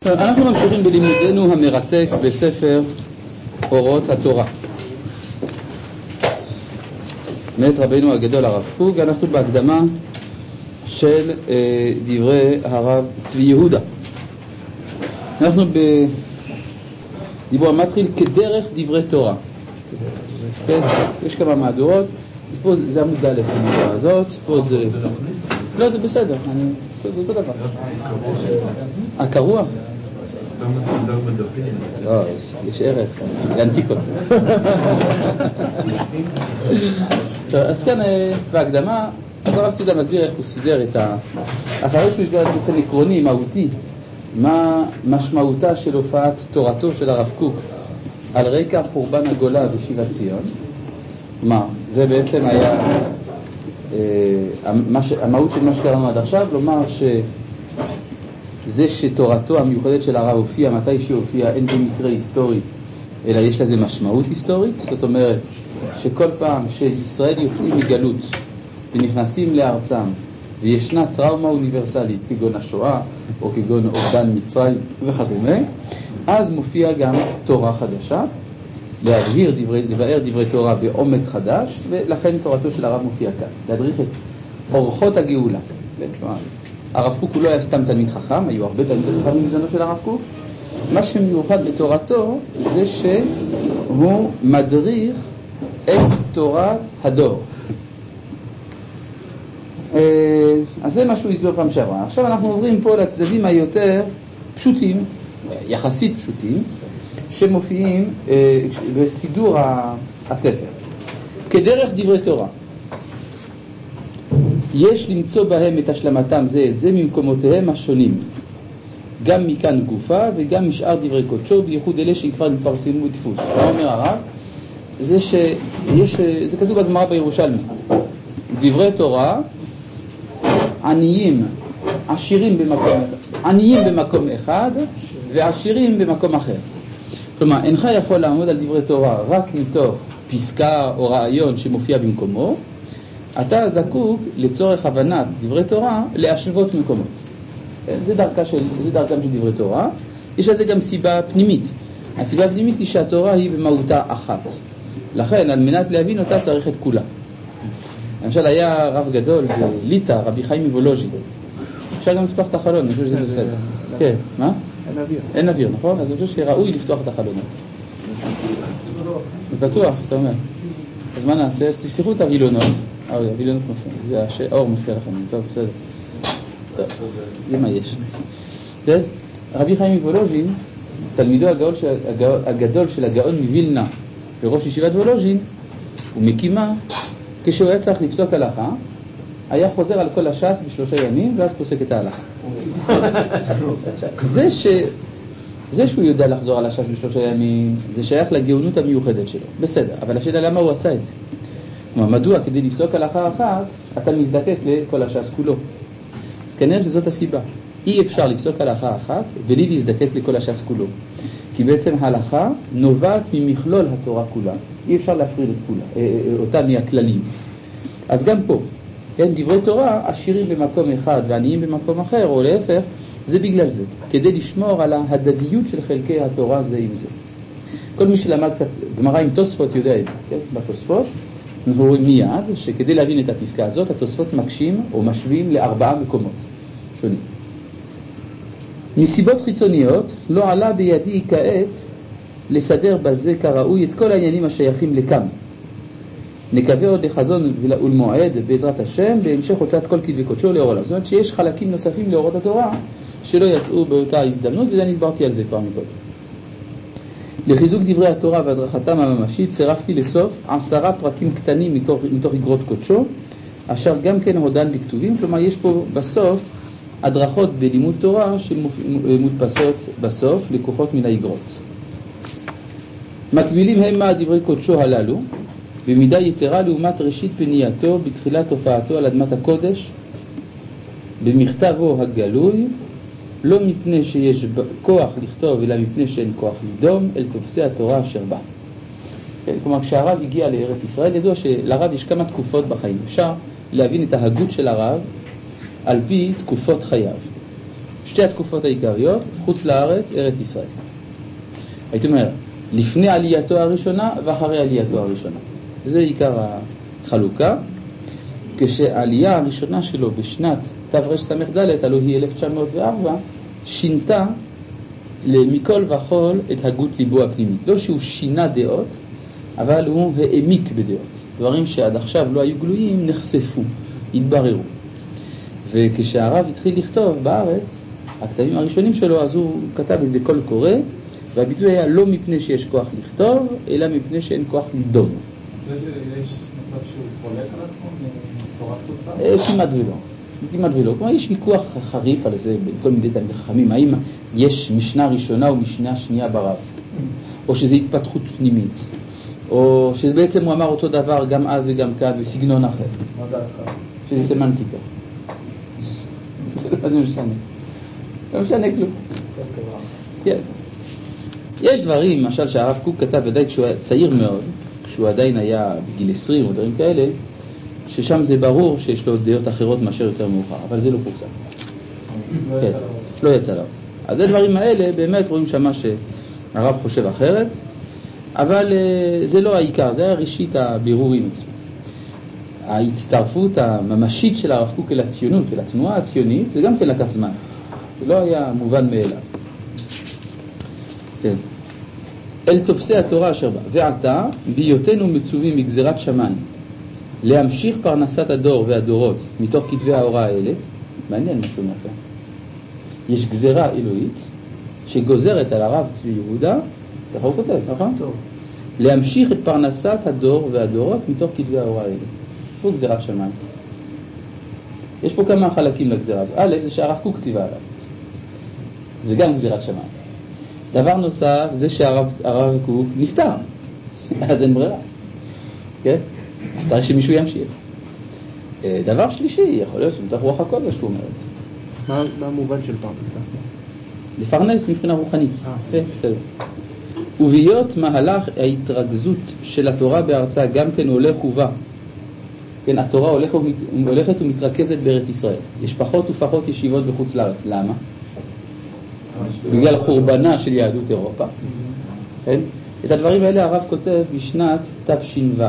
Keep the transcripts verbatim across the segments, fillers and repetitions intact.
אנחנו ממשיכים בלימודנו המרתק בספר אורות התורה מאת רבנו הגדול הרב קוק. אנחנו בהקדמה של אה, דברי הרב צבי יהודה. אנחנו בדיבור המתחיל כדרך דברי תורה. כן? יש כמה מהדורות. פה זה עמוד ד' בדברה הזאת, פה זה... לא, זה בסדר, אני... זה אותו דבר. הקרוע? לא, יש ערך, לאנטיקות. טוב, אז כאן בהקדמה, אז הרב ציודה מסביר איך הוא סידר את ה... אחרי שהוא הסביר באופן עקרוני, מהותי, מה משמעותה של הופעת תורתו של הרב קוק על רקע חורבן הגולה ושיבת ציון. מה? זה בעצם היה אה, המהות של מה שקראנו עד עכשיו, לומר שזה שתורתו המיוחדת של הרב הופיע, מתי שהיא הופיעה, אין במקרה היסטורי, אלא יש לזה משמעות היסטורית. זאת אומרת שכל פעם שישראל יוצאים מגלות ונכנסים לארצם וישנה טראומה אוניברסלית כגון השואה או כגון אובדן מצרים וכדומה, אז מופיע גם תורה חדשה, להבהיר דברי, לבאר דברי תורה בעומק חדש, ולכן תורתו של הרב מופיע כאן, להדריך את אורחות הגאולה. הרב קוק הוא לא היה סתם תלמיד חכם, היו הרבה תלמידי חכמים בזמנו של הרב קוק. מה שמיוחד בתורתו זה שהוא מדריך את תורת הדור. אז זה מה שהוא הסביר פעם שעברה. עכשיו אנחנו עוברים פה לצדדים היותר פשוטים, יחסית פשוטים, שמופיעים אה, בסידור הספר. כדרך דברי תורה יש למצוא בהם את השלמתם זה את זה ממקומותיהם השונים, גם מכאן גופה וגם משאר דברי קודשו, בייחוד אלה שכבר נפרסמו בדפוס. מה אומר הרב? זה שיש, זה כתוב בגמרא בירושלמי, דברי תורה עניים עשירים במקום עניים במקום אחד ועשירים במקום אחר. כלומר, אינך יכול לעמוד על דברי תורה רק מתוך פסקה או רעיון שמופיע במקומו, אתה זקוק לצורך הבנת דברי תורה להשוות מקומות. זה דרכה של, זה דרכם של דברי תורה. יש לזה גם סיבה פנימית. הסיבה הפנימית היא שהתורה היא במהותה אחת. לכן, על מנת להבין אותה צריך את כולה. למשל, היה רב גדול בליטא, רבי חיים מוולוז'ין. אפשר גם לפתוח את החלון, אני חושב שזה בסדר. כן, מה? אין אוויר. אין אוויר, נכון? אז אני חושב שראוי לפתוח את החלונות. זה פתוח, אתה אומר. אז מה נעשה? אז תפתחו את הווילונות. אה, הווילונות מפריע. זה האור מפריע לכם. טוב, בסדר. טוב, זה מה יש. רבי חיים מוולוז'ין, תלמידו הגדול של הגאון מווילנה וראש ישיבת וולוז'ין, הוא מקימה, כשהוא היה צריך לפסוק הלכה, היה חוזר על כל הש"ס בשלושה ימים, ואז פוסק את ההלכה. זה, ש... זה שהוא יודע לחזור על הש"ס בשלושה ימים, זה שייך לגאונות המיוחדת שלו. בסדר, אבל השאלה למה הוא עשה את זה? כלומר, מדוע כדי לפסוק הלכה אחת, אתה מזדקק לכל הש"ס כולו? אז כנראה שזאת הסיבה. אי אפשר לפסוק הלכה אחת, בלי להזדקק לכל הש"ס כולו. כי בעצם ההלכה נובעת ממכלול התורה כולה. אי אפשר להפריד את כולה, אותה מהכללים. אז גם פה, כן, דברי תורה עשירים במקום אחד ועניים במקום אחר, או להפך, זה בגלל זה, כדי לשמור על ההדדיות של חלקי התורה זה עם זה. כל מי שלמד קצת גמרא עם תוספות יודע את זה, כן? בתוספות אנחנו רואים מיד שכדי להבין את הפסקה הזאת, התוספות מקשים או משווים לארבעה מקומות שונים. מסיבות חיצוניות לא עלה בידי כעת לסדר בזה כראוי את כל העניינים השייכים לכאן. נקווה עוד לחזון ולמועד בעזרת השם בהמשך הוצאת כל כתבי קודשו לאור עולם. זאת אומרת שיש חלקים נוספים לאורות התורה שלא יצאו באותה הזדמנות, וזה אני הסברתי על זה כבר מקודם. לחיזוק דברי התורה והדרכתם הממשית צירפתי לסוף עשרה פרקים קטנים מתוך, מתוך אגרות קודשו, אשר גם כן הודן בכתובים. כלומר יש פה בסוף הדרכות בלימוד תורה שמודפסות בסוף לקוחות מן האגרות. מקבילים הם מה דברי קודשו הללו במידה יתרה לעומת ראשית פנייתו בתחילת הופעתו על אדמת הקודש במכתבו הגלוי, לא מפני שיש כוח לכתוב אלא מפני שאין כוח לדום אל תופסי התורה אשר בה. כלומר, כשהרב הגיע לארץ ישראל, ידוע שלרב יש כמה תקופות בחיים. אפשר להבין את ההגות של הרב על פי תקופות חייו. שתי התקופות העיקריות, חוץ לארץ, ארץ ישראל. הייתי אומר, לפני עלייתו הראשונה ואחרי עלייתו הראשונה. וזה עיקר החלוקה. כשהעלייה הראשונה שלו בשנת תרס"ד, הלוא היא אלף תשע מאות וארבע, שינתה מכל וכל את הגות ליבו הפנימית. לא שהוא שינה דעות, אבל הוא העמיק בדעות. דברים שעד עכשיו לא היו גלויים נחשפו, התבררו. וכשהרב התחיל לכתוב בארץ, הכתבים הראשונים שלו, אז הוא כתב איזה קול קורא, והביטוי היה לא מפני שיש כוח לכתוב, אלא מפני שאין כוח לדון. זה שיש מצב שהוא חולק על עצמו מתורת חוסר? כמעט ולא. כמעט ולא. כלומר, יש ויכוח חריף על זה בכל מיני תלמידי חכמים. האם יש משנה ראשונה ומשנה שנייה ברב? או שזה התפתחות פנימית? או שבעצם הוא אמר אותו דבר גם אז וגם כאן בסגנון אחר? מה דעתך? שזה סמנטיקה. זה לא משנה. לא משנה כלום. כן. יש דברים, למשל שהרב קוק כתב ודאי כשהוא היה צעיר מאוד, כשהוא עדיין היה בגיל עשרים או דברים כאלה, ששם זה ברור שיש לו דעות אחרות מאשר יותר מאוחר, אבל זה לא פורסם. כן, לא יצא לו. אז הדברים האלה באמת רואים שמה שהרב חושב אחרת, אבל זה לא העיקר, זה היה ראשית הבירורים עצמו. ההצטרפות הממשית של הרב קוק אל הציונות, אל התנועה הציונית, זה גם כן לקח זמן. זה לא היה מובן מאליו. כן. אל תופסי התורה אשר בה. ועתה, בהיותנו מצווים מגזירת שמיים, להמשיך פרנסת הדור והדורות מתוך כתבי ההוראה האלה, מעניין מה שאומר כאן. יש גזירה אלוהית שגוזרת על הרב צבי יהודה, ככה הוא כותב, נכון? טוב. להמשיך את פרנסת הדור והדורות מתוך כתבי ההוראה האלה. הוא גזירת שמיים. יש פה כמה חלקים לגזירה הזו. א', זה שהרב קוק כתיבה עליו. זה גם גזירת שמיים. דבר נוסף, זה שהרב קוק נפטר. אז אין ברירה. כן? אז צריך שמישהו ימשיך. דבר שלישי, יכול להיות שמתוך רוח הקודש הוא אומר את זה. מה, מה המובן של פרנסה? לפרנס מבחינה רוחנית. כן, בסדר. ובהיות מהלך ההתרכזות של התורה בארצה גם כן הולך ובא. כן, התורה הולכת, הולכת ומתרכזת בארץ ישראל. יש פחות ופחות ישיבות בחוץ לארץ. למה? בגלל חורבנה של יהדות אירופה. כן? את הדברים האלה הרב כותב בשנת תש"ו.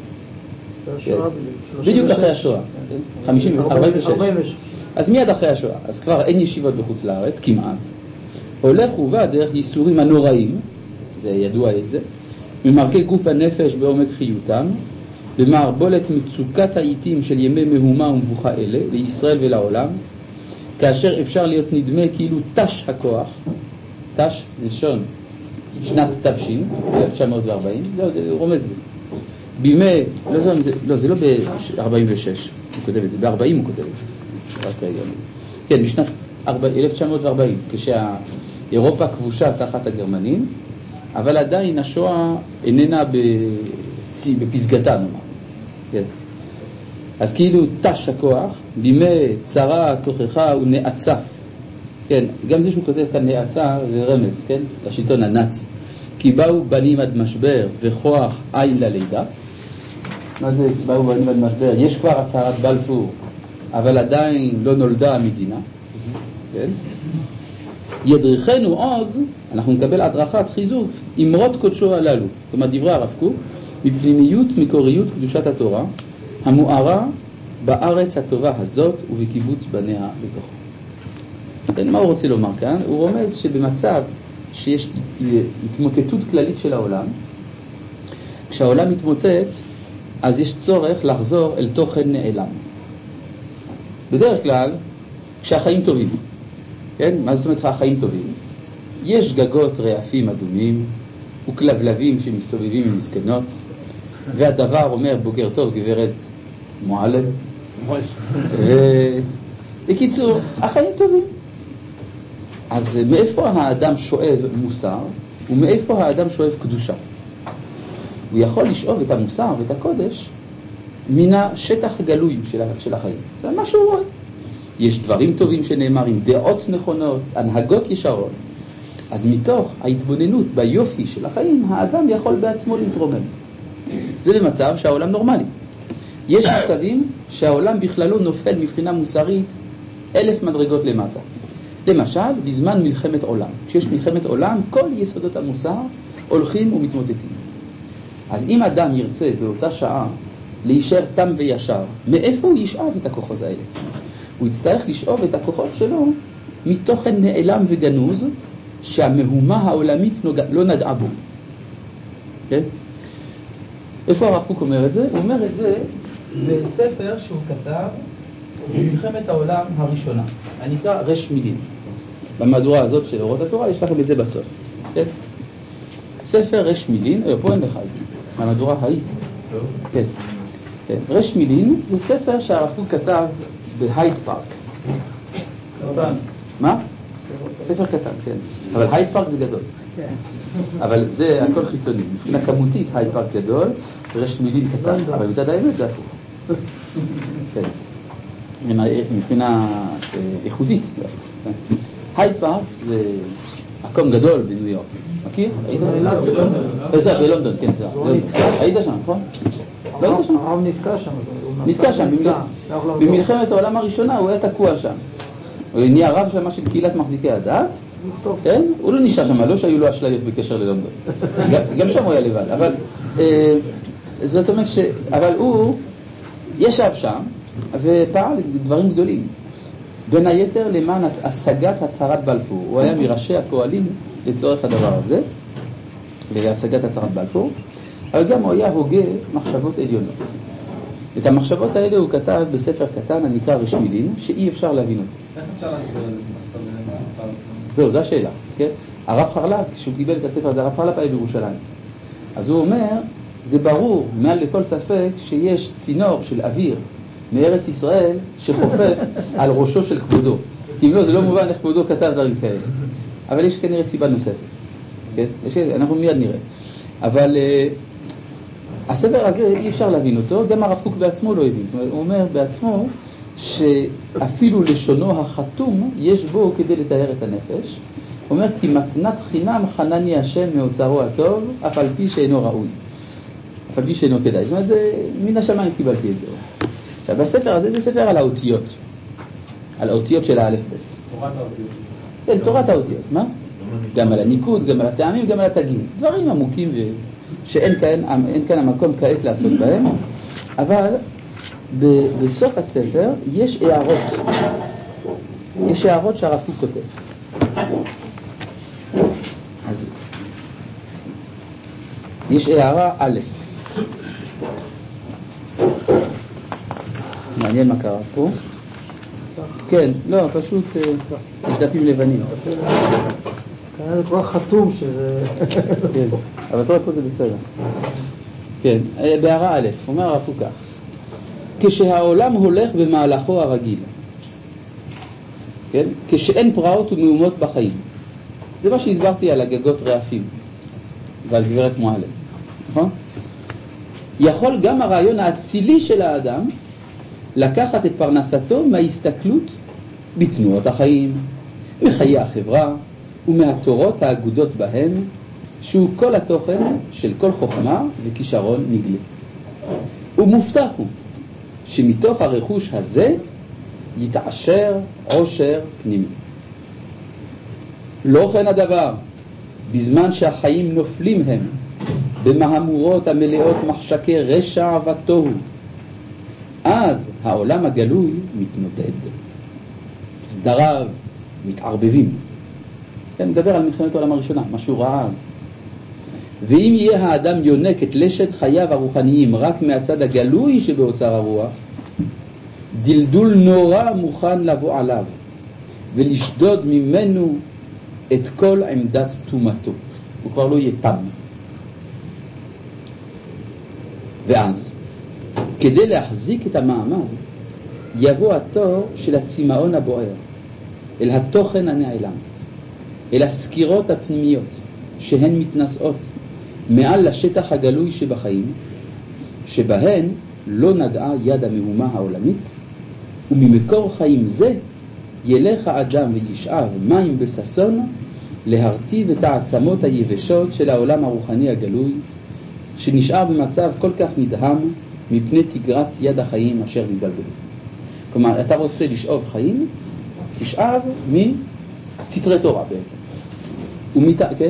בדיוק אחרי השואה. ארבעים ושש. אז מיד אחרי השואה. אז כבר אין ישיבות בחוץ לארץ, כמעט. הולך ובא דרך ייסורים הנוראים, זה ידוע את זה, ממרכי גוף הנפש בעומק חיותם, במערבולת מצוקת העיתים של ימי מהומה ומבוכה אלה, לישראל ולעולם, כאשר אפשר להיות נדמה כאילו תש הכוח, תש לשון שנת תש"ין, אלף תשע מאות וארבעים, לא, זה רומז זה. בימי, לא, זה, לא, זה לא ב-ארבעים ושש, הוא כותב את זה, ב-ארבעים הוא כותב את זה. רק רגע. כן, בשנת אלף תשע מאות וארבעים, כשאירופה כבושה תחת הגרמנים, אבל עדיין השואה איננה בפסגתה, נאמר. כן. אז כאילו תש הכוח, בימי צרה, תוכחה ונעצה. כן, גם זה שהוא כותב כאן נעצה זה רמז, כן? לשלטון הנאצי. כי באו בנים עד משבר וכוח עין ללידה. מה זה באו בנים עד משבר? יש כבר הצהרת בלפור, אבל עדיין לא נולדה המדינה. כן? ידריכנו עוז, אנחנו נקבל הדרכת חיזוק, אמרות קודשו הללו. כלומר דברי הרב קוק, מפנימיות מקוריות קדושת התורה, המוארה בארץ הטובה הזאת ובקיבוץ בניה בתוכה. כן, מה הוא רוצה לומר כאן? הוא רומז שבמצב שיש התמוטטות כללית של העולם, כשהעולם מתמוטט, אז יש צורך לחזור אל תוכן נעלם. בדרך כלל, כשהחיים טובים, כן? מה זאת אומרת החיים טובים? יש גגות רעפים אדומים וכלבלבים שמסתובבים עם מסכנות, והדבר אומר בוקר טוב גברת מועלם. בקיצור, החיים טובים. אז מאיפה האדם שואב מוסר ומאיפה האדם שואב קדושה? הוא יכול לשאוב את המוסר ואת הקודש מן השטח הגלוי של החיים. זה מה שהוא רואה. יש דברים טובים שנאמרים, דעות נכונות, הנהגות ישרות. אז מתוך ההתבוננות ביופי של החיים, האדם יכול בעצמו להתרומם. זה במצב שהעולם נורמלי. יש מצבים שהעולם בכללו נופל מבחינה מוסרית אלף מדרגות למטה. למשל, בזמן מלחמת עולם. כשיש מלחמת עולם, כל יסודות המוסר הולכים ומתמוטטים. אז אם אדם ירצה באותה שעה להישאר תם וישר, מאיפה הוא ישאב את הכוחות האלה? הוא יצטרך לשאוב את הכוחות שלו מתוכן נעלם וגנוז שהמהומה העולמית לא נגעה בו. כן? איפה הרב קוק אומר את זה? הוא אומר את זה בספר שהוא כתב במלחמת העולם הראשונה, הנקרא רש מילים. במהדורה הזאת של אורות התורה יש לכם את זה בסוף. כן? ספר רש מילים, אה, פה אין לך את זה, במהדורה ההיא. כן. כן. רש מילים זה ספר שהרב קוק כתב בהייד פארק. קטן. מה? ספר קטן, כן. אבל הייד פארק זה גדול. אבל זה הכל חיצוני. מבחינה כמותית הייד פארק גדול, רש מילים קטן. אבל מצד האמת זה הפוך. כן. מבחינה איכותית. הייד פארק זה מקום גדול בניו יורק. מכיר? היית? זה בלונדון, כן, זה. היית שם, נכון? לא היית שם? הרב נתקע שם. נתקע שם. במלחמת העולם הראשונה הוא היה תקוע שם. הוא נהיה רב שם של קהילת מחזיקי הדת. כן? הוא לא נשאר שם, לא שהיו לו אשליות בקשר ללונדון. גם שם הוא היה לבד. אבל זאת אומרת ש... אבל הוא ישב שם ופעל דברים גדולים. בין היתר למען השגת הצהרת בלפור. הוא היה מראשי הפועלים לצורך הדבר הזה, להשגת הצהרת בלפור, אבל גם הוא היה הוגה מחשבות עליונות. את המחשבות האלה הוא כתב בספר קטן הנקרא רש מילים, שאי אפשר להבין אותו. איך אפשר להסביר את זה? זהו, זו השאלה. כן? הרב חרל"פ, כשהוא קיבל את הספר הזה, הרב חרל"פ היה בירושלים. אז הוא אומר, זה ברור, מעל לכל ספק, שיש צינור של אוויר מארץ ישראל שחופף על ראשו של כבודו. כי אם לא, זה לא מובן איך כבודו כתב דברים כאלה. אבל יש כנראה סיבה נוספת. כן? יש, אנחנו מיד נראה. אבל uh, הספר הזה אי אפשר להבין אותו, גם הרב קוק בעצמו לא הבין. זאת אומרת, הוא אומר בעצמו שאפילו לשונו החתום יש בו כדי לתאר את הנפש. הוא אומר כי מתנת חינם חנני השם מאוצרו הטוב, אף על פי שאינו ראוי. אף על פי שאינו כדאי. זאת אומרת, זה, מן השמיים קיבלתי את זה. עכשיו, בספר הזה זה ספר על האותיות. על האותיות של האלף בית. תורת האותיות. כן, תורת האותיות. מה? גם על הניקוד, גם על הטעמים, גם על התגים. דברים עמוקים ו... שאין כאן, אין כאן המקום כעת לעשות בהם. אבל ב- בסוף הספר יש הערות. יש הערות שהרב קוק כותב. אז יש הערה א'. מעניין מה קרה פה. כן, לא, פשוט יש דפים לבנים. כאן זה כבר חתום שזה... כן, אבל כל פה זה בסדר. כן, בהערה א', אומר הרב קוק כך. כשהעולם הולך במהלכו הרגיל, כן? כשאין פרעות ומהומות בחיים. זה מה שהסברתי על הגגות רעפים ועל גברת מועלם, נכון? יכול גם הרעיון האצילי של האדם לקחת את פרנסתו מההסתכלות בתנועות החיים, מחיי החברה ומהתורות האגודות בהם, שהוא כל התוכן של כל חוכמה וכישרון נגלה. ומובטח הוא שמתוך הרכוש הזה יתעשר עושר פנימי. לא כן הדבר, בזמן שהחיים נופלים הם במהמורות המלאות מחשקי רשע ותוהו, אז העולם הגלוי מתנודד, סדריו מתערבבים. כן, מדבר על מלחמת העולם הראשונה, משהו רע אז. ואם יהיה האדם יונק את לשת חייו הרוחניים רק מהצד הגלוי שבאוצר הרוח, דלדול נורא מוכן לבוא עליו ולשדוד ממנו את כל עמדת תומתו. הוא כבר לא יהיה תם. ואז כדי להחזיק את המעמד יבוא התור של הצמאון הבוער אל התוכן הנעלם, אל הסקירות הפנימיות שהן מתנשאות מעל לשטח הגלוי שבחיים, שבהן לא נגעה יד המהומה העולמית, וממקור חיים זה ילך האדם וישאב מים בססון להרטיב את העצמות היבשות של העולם הרוחני הגלוי, שנשאר במצב כל כך נדהם מפני תגרת יד החיים אשר מתבלבלו. כלומר, אתה רוצה לשאוב חיים, תשאב סתרי תורה בעצם. ומת... כן?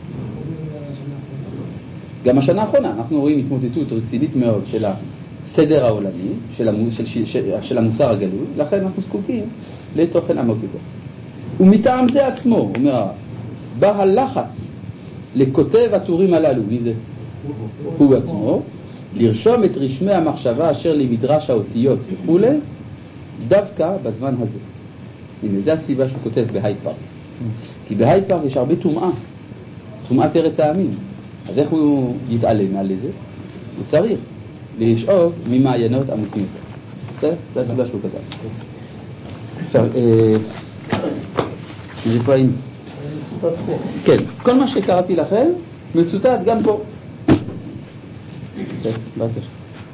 גם השנה האחרונה אנחנו רואים התמוטטות רצינית מאוד של הסדר העולמי, של, המוס... של... של... של... של המוסר הגלוי, לכן אנחנו זקוקים לתוכן עמוק יותר. ומטעם זה עצמו, אומר הרב, בא הלחץ לכותב הטורים הללו, מי זה? הוא עצמו, לרשום את רשמי המחשבה אשר למדרש האותיות וכו', דווקא בזמן הזה. הנה, זה הסיבה שהוא כותב בהייד פארק. כי בהייד פארק יש הרבה טומאה, טומאת ארץ העמים. אז איך הוא יתעלם על זה? הוא צריך לשאוב ממעיינות עמוקים יותר. בסדר? זה הסיבה שהוא כתב. עכשיו, זה פה היינו. כן, כל מה שקראתי לכם מצוטט גם פה. כן, בבקשה.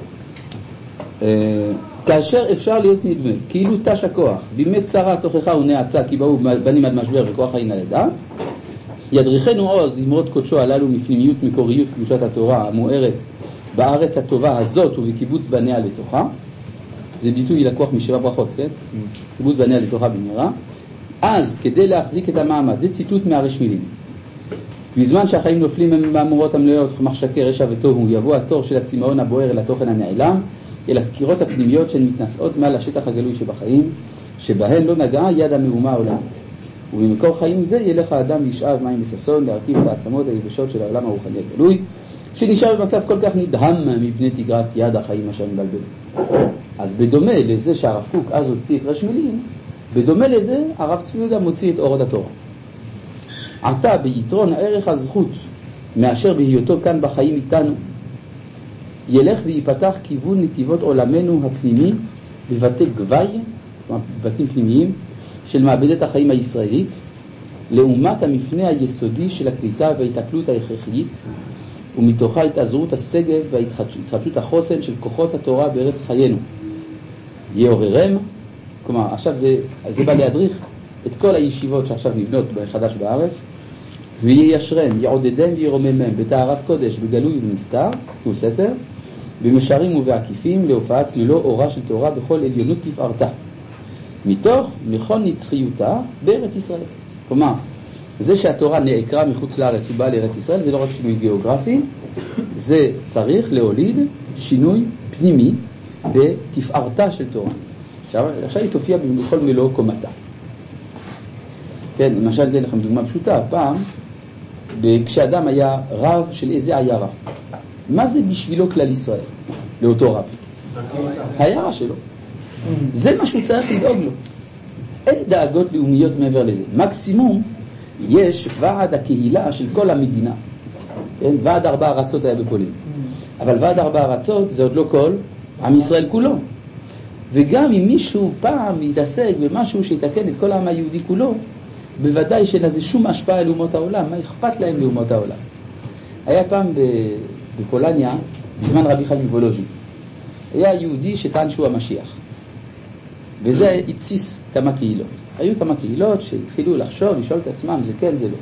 כאשר אפשר להיות נדמה, כאילו תש הכוח, בימי צרה תוכחה ונעצה, כי באו בנים עד משבר וכוח אין על ידה, ידריכנו עוז למרות קודשו הללו מפנימיות מקוריות קדושת התורה המוארת בארץ הטובה הזאת ובקיבוץ בניה לתוכה. זה ביטוי לקוח משבע ברכות, כן? קיבוץ בניה לתוכה במהרה. אז כדי להחזיק את המעמד, זה ציטוט מהרש מילים. בזמן שהחיים נופלים מהמורות המלאות מחשקי רשע ותוהו, יבוא התור של הצמאון הבוער אל התוכן הנעלם, אל הסקירות הפנימיות שהן מתנשאות מעל השטח הגלוי שבחיים, שבהן לא נגעה יד המהומה העולמית. ובמקור חיים זה ילך האדם וישאב מים וששון להרכיב את העצמות היבשות של העולם הרוחני הגלוי, שנשאר במצב כל כך נדהם מפני תגרת יד החיים אשר מבלבל. אז בדומה לזה שהרב קוק אז הוציא את רש מילים, בדומה לזה הרב צבי גם מוציא את אורות התורה. עתה ביתרון ערך הזכות מאשר בהיותו כאן בחיים איתנו, ילך ויפתח כיוון נתיבות עולמנו הפנימי בבתי גווי, בבתים פנימיים של מעבדת החיים הישראלית, לעומת המפנה היסודי של הקליטה וההתעכלות ההכרחית, ומתוכה התעזרות הסגב והתחדשות החוסן של כוחות התורה בארץ חיינו. יעוררם, כלומר, עכשיו זה, זה בא להדריך את כל הישיבות שעכשיו נבנות בחדש בארץ, ויישרם, יעודדם וירוממם בטהרת קודש, בגלוי ובנסתר, וסתר, במשרים ובעקיפים, להופעת מלוא אורה של תורה בכל עליונות תפארתה, מתוך מכון נצחיותה בארץ ישראל. כלומר, זה שהתורה נעקרה מחוץ לארץ ובאה לארץ ישראל, זה לא רק שינוי גיאוגרפי, זה צריך להוליד שינוי פנימי בתפארתה של תורה. עכשיו, עכשיו היא תופיע בכל מלוא קומתה. כן, למשל, אתן לכם דוגמה פשוטה. פעם, כשאדם היה רב של איזה עיירה, מה זה בשבילו כלל ישראל? לאותו רב. העיירה שלו. זה מה שהוא צריך לדאוג לו. אין דאגות לאומיות מעבר לזה. מקסימום, יש ועד הקהילה של כל המדינה. כן? ועד ארבע ארצות היה בפולין. אבל ועד ארבע ארצות זה עוד לא כל עם ישראל כולו. וגם אם מישהו פעם יתעסק במשהו שיתקן את כל העם היהודי כולו, בוודאי שאין לזה שום השפעה על אומות העולם. מה אכפת להם לאומות העולם? היה פעם בפולניה, בזמן רבי חיים וולוז'ין, היה יהודי שטען שהוא המשיח. וזה התסיס כמה קהילות. היו כמה קהילות שהתחילו לחשוב, לשאול את עצמם, זה כן, זה לא.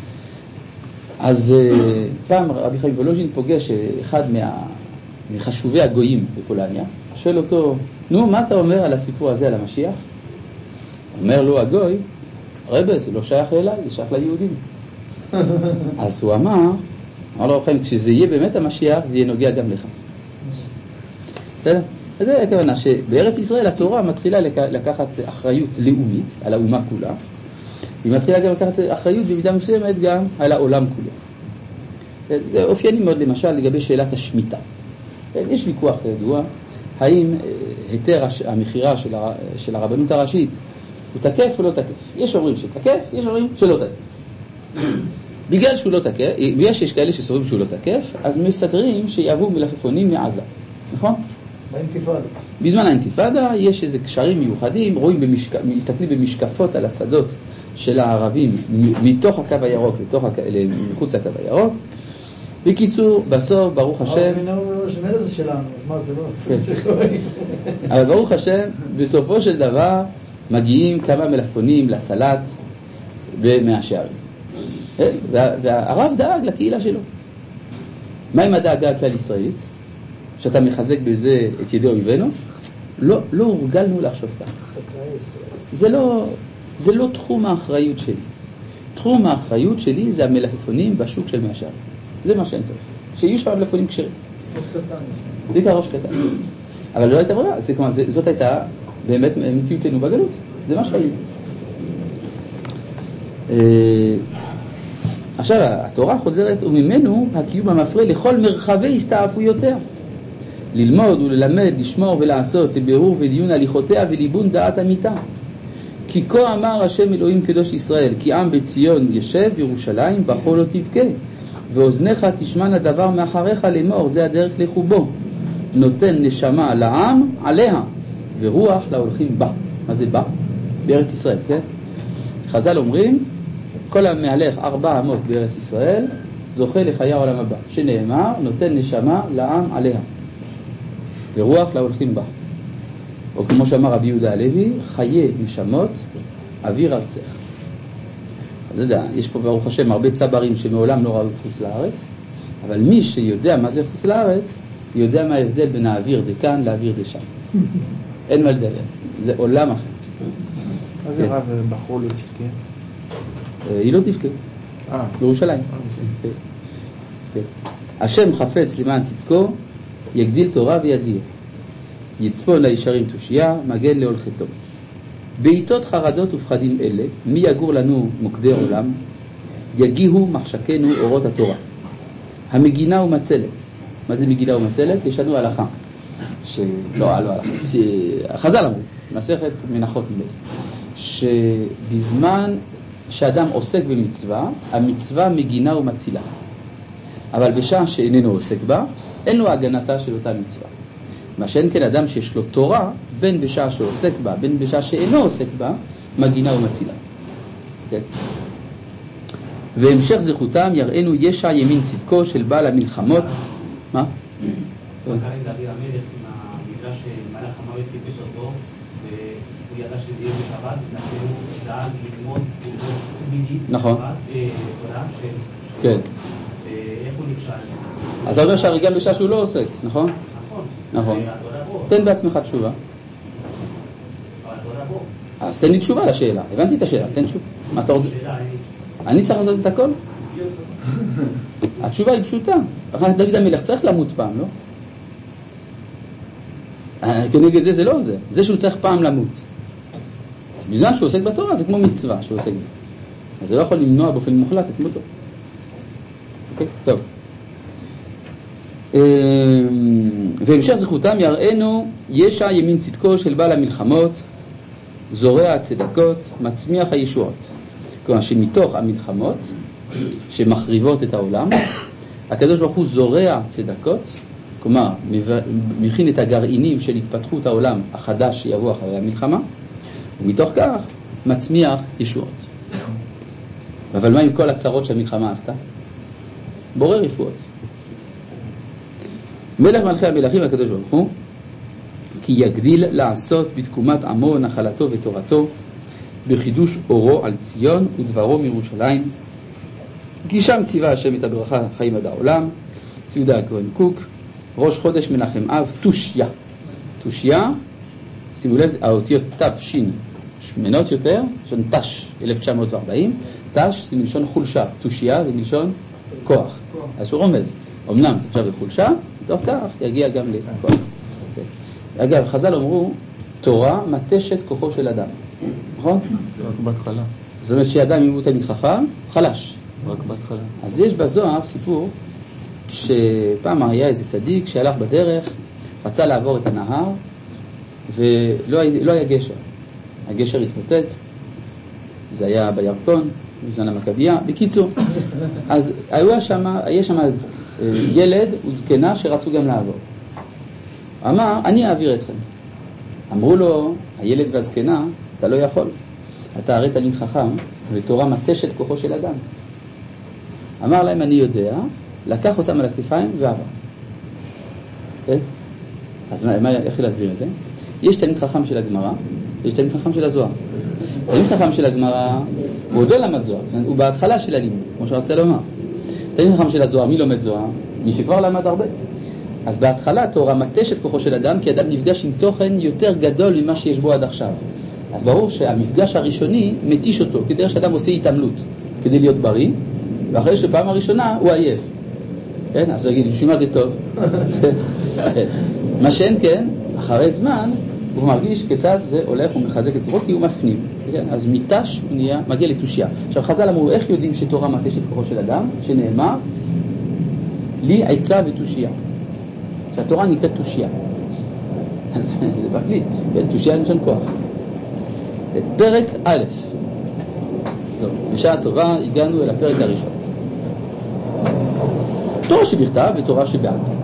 אז פעם רבי חיים וולוז'ין פוגש אחד מה, מחשובי הגויים בפולניה, שואל אותו, נו, מה אתה אומר על הסיפור הזה, על המשיח? אומר לו הגוי, רבי, זה לא שייך אליי, זה שייך ליהודים. אז הוא אמר, אמר לו, חיים, כשזה יהיה באמת המשיח, זה יהיה נוגע גם לך. בסדר? זה הכוונה שבארץ ישראל התורה מתחילה לקחת אחריות לאומית על האומה כולה, והיא מתחילה גם לקחת אחריות במידה מסוימת גם על העולם כולו. זה אופייני מאוד למשל לגבי שאלת השמיטה. יש ויכוח ידוע, האם היתר המחירה של הרבנות הראשית הוא תקף או לא תקף. יש אומרים שתקף, יש אומרים שלא תקף. בגלל שהוא לא תקף, ויש יש כאלה שסוברים שהוא לא תקף, אז מסדרים שיעבו מלפפונים מעזה. נכון? באינתיפאדה. בזמן האינתיפאדה יש איזה קשרים מיוחדים, רואים במשק... מסתכלים במשקפות על השדות של הערבים מתוך הקו הירוק לתוך הקו... מחוץ לקו הירוק. בקיצור, בסוף, ברוך השם... שמל הזה שלנו, אז מה זה לא? כן. אבל ברוך השם, בסופו של דבר מגיעים כמה מלפפונים לסלט במאה-שערים. והרב דאג לקהילה שלו. מה עם הדאגה הכלל ישראלית? שאתה מחזק בזה את ידי אויבינו? לא, לא הורגלנו לחשוב כך. זה לא, זה לא תחום האחריות שלי. תחום האחריות שלי זה המלפפונים בשוק של מאה שערים. זה מה שאני צריך. שיהיו שם מלפפונים כשרים. ראש קטן. בעיקר ראש קטן. אבל לא הייתה ברירה. זה, כלומר, זה, זאת הייתה באמת מציאותנו בגלות. זה מה שהיינו. עכשיו, התורה חוזרת, וממנו הקיום המפרה לכל מרחבי הסתעפויותיה. ללמוד וללמד, לשמור ולעשות, לבירור ודיון הליכותיה וליבון דעת אמיתה. כי כה אמר השם אלוהים קדוש ישראל, כי עם בציון ישב ירושלים, בכל לא תבכה. ואוזניך תשמענה דבר מאחריך לאמור, זה הדרך לחובו. נותן נשמה לעם עליה, ורוח להולכים בה. מה זה בה? בארץ ישראל, כן? חז"ל אומרים, כל המהלך ארבע אמות בארץ ישראל, זוכה לחיי העולם הבא. שנאמר, נותן נשמה לעם עליה, ורוח להולכים בה. או כמו שאמר רבי יהודה הלוי, חיי נשמות, אוויר ארצך. אז אתה יודע, יש פה ברוך השם הרבה צברים שמעולם לא ראו את חוץ לארץ, אבל מי שיודע מה זה חוץ לארץ, יודע מה ההבדל בין האוויר דכאן לאוויר דשם. אין מה לדבר, זה עולם אחר. מה זה רב בחור לא תבכה? היא לא תבכה, בירושלים. השם חפץ למען צדקו, יגדיל תורה וידיר. יצפון לישרים תושייה, מגן להולכי טוב. בעיתות חרדות ופחדים אלה, מי יגור לנו מוקדי עולם? יגיעו מחשכנו אורות התורה. המגינה ומצלת. מה זה מגינה ומצלת? יש לנו הלכה. שלא, לא הלכה. חז"ל אמרו, מסכת מנחות מלא. שבזמן שאדם עוסק במצווה, המצווה מגינה ומצילה. אבל בשעה שאיננו עוסק בה, אין לו הגנתה של אותה מצווה. מה שאין כן אדם שיש לו תורה, בין בשעה שעוסק בה, בין בשעה שאינו עוסק בה, מגינה ומצילה. כן? והמשך זכותם יראינו ישע ימין צדקו של בעל המלחמות. מה? כאן עם דוד המלך, עם המדרש שמלאך המוות חיפש אותו, והוא ידע שזה יהיה בשבת, לכן הוא דאג ללמוד תמידית, נכון. תורה, כן. איך הוא נכשל? אתה אומר שהרי גם בשעה שהוא לא עוסק, נכון? נכון. נכון. תן בעצמך תשובה. אבל התורה בו. אז תן לי תשובה לשאלה. הבנתי את השאלה, תן תשובה. מה אתה רוצה? אני צריך לעשות את הכל? התשובה היא פשוטה. דוד המלך צריך למות פעם, לא? כנגד זה זה לא זה. זה שהוא צריך פעם למות. אז בזמן שהוא עוסק בתורה זה כמו מצווה שהוא עוסק בה. אז זה לא יכול למנוע באופן מוחלט את מותו. אוקיי? טוב. והמשך זכותם יראינו ישע ימין צדקו של בעל המלחמות, זורע הצדקות, מצמיח הישועות. כלומר שמתוך המלחמות שמחריבות את העולם, הקדוש ברוך הוא זורע צדקות, כלומר מכין את הגרעינים של התפתחות העולם החדש שיבוא אחרי המלחמה, ומתוך כך מצמיח ישועות. אבל מה עם כל הצרות שהמלחמה עשתה? בורא רפואות. מלך מלכי המלכים הקדוש ברוך הוא, כי יגדיל לעשות בתקומת עמו נחלתו ותורתו, בחידוש אורו על ציון ודברו מירושלים, כי שם ציווה השם את הברכה חיים עד העולם. ציודה הכהן קוק, ראש חודש מנחם אב, תושיה. תושיה, שימו לב, האותיות תו שין שמנות יותר, לשון תש, אלף תשע מאות וארבעים, תש זה מלשון חולשה, תושיה זה מלשון כוח. אז הוא רומז, אמנם זה עכשיו בחולשה, מתוך כך יגיע גם לכוח. אגב, חז"ל אמרו, תורה מתשת כוחו של אדם. נכון? רק בהתחלה. זאת אומרת שאדם אם הוא תלמיד חכם, חלש. רק בהתחלה. אז יש בזוהר סיפור שפעם היה איזה צדיק שהלך בדרך, רצה לעבור את הנהר, ולא לא היה גשר. הגשר התמוטט, זה היה בירקון, בזמן המכבייה. בקיצור, אז היה שם, היה שם אז ילד וזקנה שרצו גם לעבור. אמר, אני אעביר אתכם. אמרו לו, הילד והזקנה, אתה לא יכול. אתה הרי תלמיד חכם, ותורה מתשת כוחו של אדם. אמר להם, אני יודע, לקח אותם על הכתפיים ועבר. כן? אז מה, מה, איך להסביר את זה? יש תלמיד חכם של הגמרא, יש תלמיד חכם של הזוהר. תלמיד חכם של הגמרא, הוא עוד לא למד זוהר, זאת אומרת, הוא בהתחלה של הלימוד, כמו שרצה לומר. תלמיד חכם של הזוהר, מי לומד זוהר? מי שכבר למד הרבה. אז בהתחלה התורה מתשת כוחו של אדם, כי אדם נפגש עם תוכן יותר גדול ממה שיש בו עד עכשיו. אז ברור שהמפגש הראשוני מתיש אותו, כדי שאדם עושה התעמלות, כדי להיות בריא, ואחרי שפעם הראשונה הוא עייף. כן? אז הוא יגיד, בשביל מה זה טוב? מה שאין כן, אחרי זמן, הוא מרגיש כיצד זה הולך ומחזק את כוחו, כי הוא מפנים. כן? אז מיטש הוא נהיה, מגיע לתושייה. עכשיו חז"ל אמרו, איך יודעים שתורה מתש את כוחו של אדם? שנאמר, לי עצה ותושייה. שהתורה נקראת תושייה. אז זה בכלי, תושייה למשל כוח. פרק א', זו, בשעה טובה הגענו אל הפרק הראשון. תורה שבכתב ותורה שבעל פה.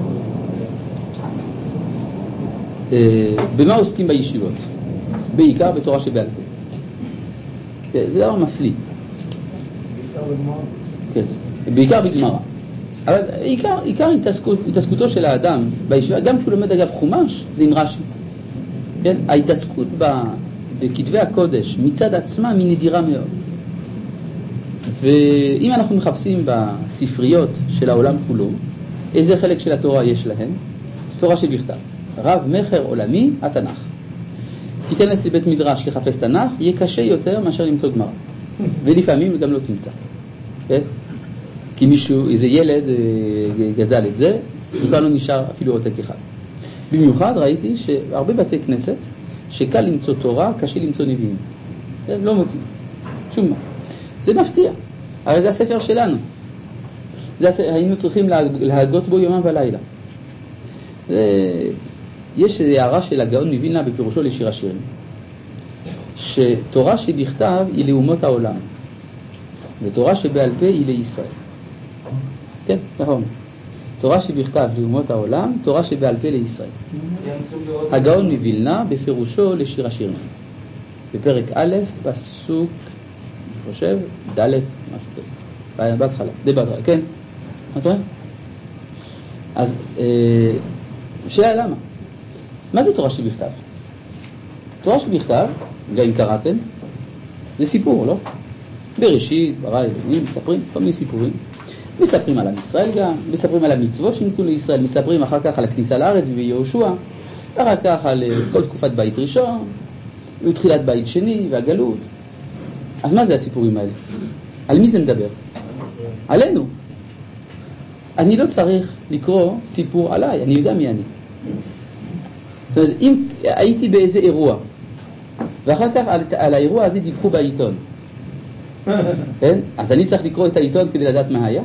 במה עוסקים בישיבות? בעיקר בתורה שבעל פה. זה דבר מפליא. בעיקר בגמרא. כן, בעיקר בגמרא. אבל עיקר, עיקר התעסקות, התעסקותו של האדם בישיבה, גם כשהוא לומד אגב חומש, זה עם רש"י. כן? ההתעסקות בכתבי הקודש מצד עצמה היא נדירה מאוד. ואם אנחנו מחפשים בספריות של העולם כולו, איזה חלק של התורה יש להם? תורה שבכתב. רב מחר עולמי, התנ"ך. תיכנס לבית מדרש לחפש תנ"ך, יהיה קשה יותר מאשר למצוא גמרא. ולפעמים גם לא תמצא. כן? כי מישהו, איזה ילד גזל את זה, וכאן לא נשאר אפילו עותק אחד. במיוחד ראיתי שהרבה בתי כנסת, שקל למצוא תורה, קשה למצוא נביאים. לא מוצאים. שום מה. זה מפתיע. אבל זה הספר שלנו. זה הספר, היינו צריכים להגות בו יומם ולילה. זה, יש הערה של הגאון מווילנה בפירושו לשיר השירים. שתורה שבכתב היא לאומות העולם. ותורה שבעל פה היא לישראל. כן, נכון. תורה שבכתב לאומות העולם, תורה שבעל פה לישראל. הגאון מווילנה בפירושו לשיר השירים. בפרק א', פסוק, אני חושב, ד', משהו כזה. בהתחלה, די בהתחלה, כן? מה אתה רואה? אז, שאלה למה? מה זה תורה שבכתב? תורה שבכתב, גם אם קראתם, זה סיפור, לא? בראשית, ברא אלוהים, מספרים כל מיני סיפורים. מספרים על עם ישראל גם, מספרים על המצוות שניתנו לישראל, מספרים אחר כך על הכניסה לארץ ויהושע, אחר כך על כל תקופת בית ראשון, ותחילת בית שני והגלות. אז מה זה הסיפורים האלה? על מי זה מדבר? עלינו. אני לא צריך לקרוא סיפור עליי, אני יודע מי אני. זאת אומרת, אם הייתי באיזה אירוע, ואחר כך על, על האירוע הזה דיווחו בעיתון, כן? אז אני צריך לקרוא את העיתון כדי לדעת מה היה?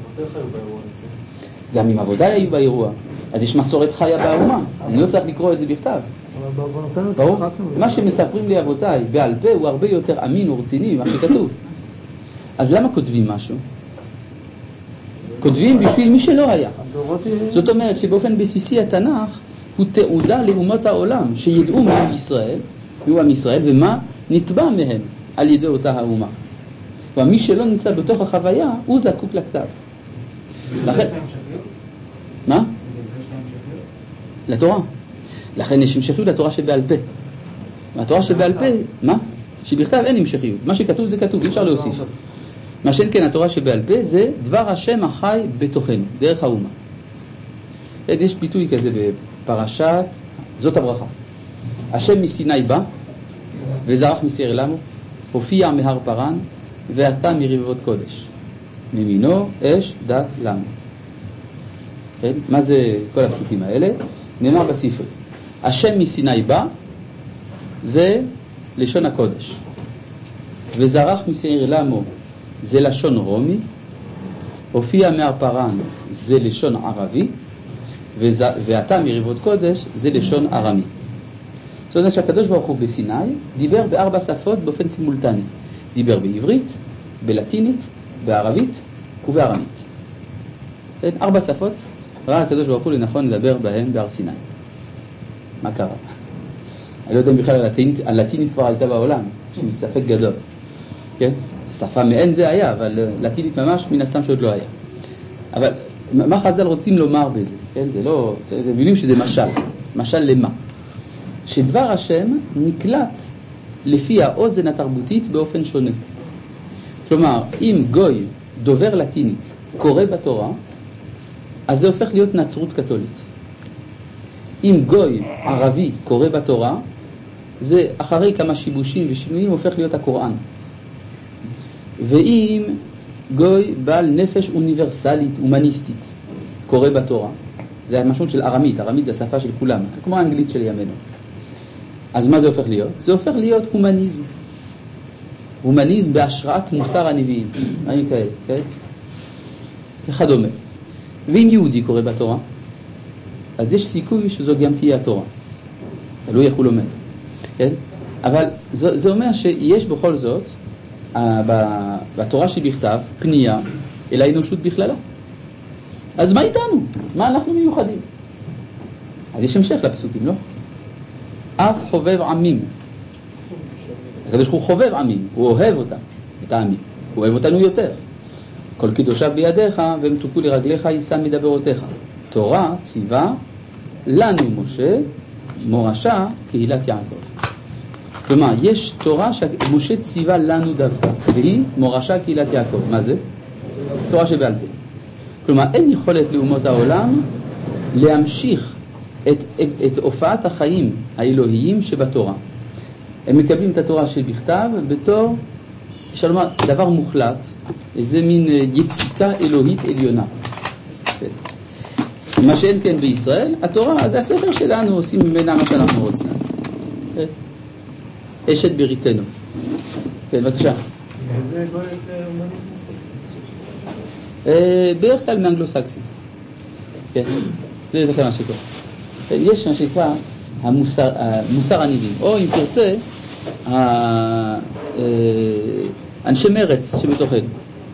גם אם עבודיי היו באירוע, אז יש מסורת חיה באומה, אני לא צריך לקרוא את זה בכתב. ברור? מה שמספרים לי אבותיי בעל פה הוא הרבה יותר אמין ורציני ממה שכתוב. אז למה כותבים משהו? כותבים בשביל מי שלא היה. זאת אומרת שבאופן בסיסי התנ"ך הוא תעודה לאומות העולם, שידעו מה עם ישראל, מהו עם ישראל ומה נתבע מהם על ידי אותה האומה. ומי שלא נמצא בתוך החוויה הוא זקוק לכתב. לכן... מה? לתורה. לכן יש המשכיות לתורה שבעל פה. והתורה שבעל פה, מה? שבכתב אין המשכיות. מה שכתוב זה כתוב, אי אפשר להוסיף. מה שאין כן התורה שבעל פה זה דבר השם החי בתוכנו, דרך האומה. יש ביטוי כזה בפרשת, זאת הברכה. השם מסיני בא, וזרח מסעיר עלמו, הופיע מהר פרן, ואתה מרבבות קודש. ממינו אש דת למו. כן? מה זה כל הפסוקים האלה? נאמר בספר. השם מסיני בא, זה לשון הקודש. וזרח מסעיר עלמו, זה לשון רומי. הופיע מהר פרן, זה לשון ערבי. וזה, ואתה מרבבות קודש, זה לשון ארמי. זאת אומרת שהקדוש ברוך הוא בסיני דיבר בארבע שפות באופן סימולטני. דיבר בעברית, בלטינית, בערבית ובארמית. ארבע שפות ראה הקדוש ברוך הוא לנכון לדבר בהן בהר סיני. מה קרה? אני לא יודע אם בכלל הלטינית, הלטינית כבר הייתה בעולם, יש לי ספק גדול. כן? שפה מעין זה היה, אבל לטינית ממש מן הסתם שעוד לא היה. אבל מה חז"ל רוצים לומר בזה? כן? זה לא, זה, זה מילים שזה משל. משל למה? שדבר השם נקלט לפי האוזן התרבותית באופן שונה. כלומר, אם גוי דובר לטינית קורא בתורה, אז זה הופך להיות נצרות קתולית. אם גוי ערבי קורא בתורה, זה אחרי כמה שיבושים ושינויים הופך להיות הקוראן. ואם גוי בעל נפש אוניברסלית, הומניסטית, קורא בתורה, זה המשמעות של ארמית, ארמית זה השפה של כולם, כמו האנגלית של ימינו. אז מה זה הופך להיות? זה הופך להיות הומניזם. הומניזם בהשראת מוסר הנביאים, אני כאלה, כן? וכדומה. ואם יהודי קורא בתורה, אז יש סיכוי שזו גם תהיה התורה. תלוי איך הוא לומד. כן? אבל זה, זה אומר שיש בכל זאת, בתורה שבכתב, פנייה אל האנושות בכללה. אז מה איתנו? מה אנחנו מיוחדים? אז יש המשך לפסוקים, לא? אף חובב עמים. הקדוש הוא חובב עמים, הוא אוהב אותם, את העמים. הוא אוהב אותנו יותר. כל קדושיו בידיך והם תוקו לרגליך יישא מדברותיך. תורה ציווה לנו משה מורשה קהילת יעקב. כלומר, יש תורה שמשה ציווה לנו דווקא, והיא מורשה קהילת יעקב. מה זה? תורה שבעל פה. כלומר, אין יכולת לאומות העולם להמשיך את, את, את הופעת החיים האלוהיים שבתורה. הם מקבלים את התורה שבכתב בתור, אפשר לומר, דבר מוחלט, איזה מין יציקה אלוהית עליונה. מה שאין כן בישראל, התורה, זה הספר שלנו, עושים ממנה מה שאנחנו רוצים. אשת בריתנו. כן, בבקשה. זה גוי יוצא הומניזם? בערך כלל מאנגלו-סקסי. כן, זה זה מה שקורה. יש מה שנקרא המוסר, המוסר הנביאים, או אם תרצה, אנשי מרץ שבתוכנו.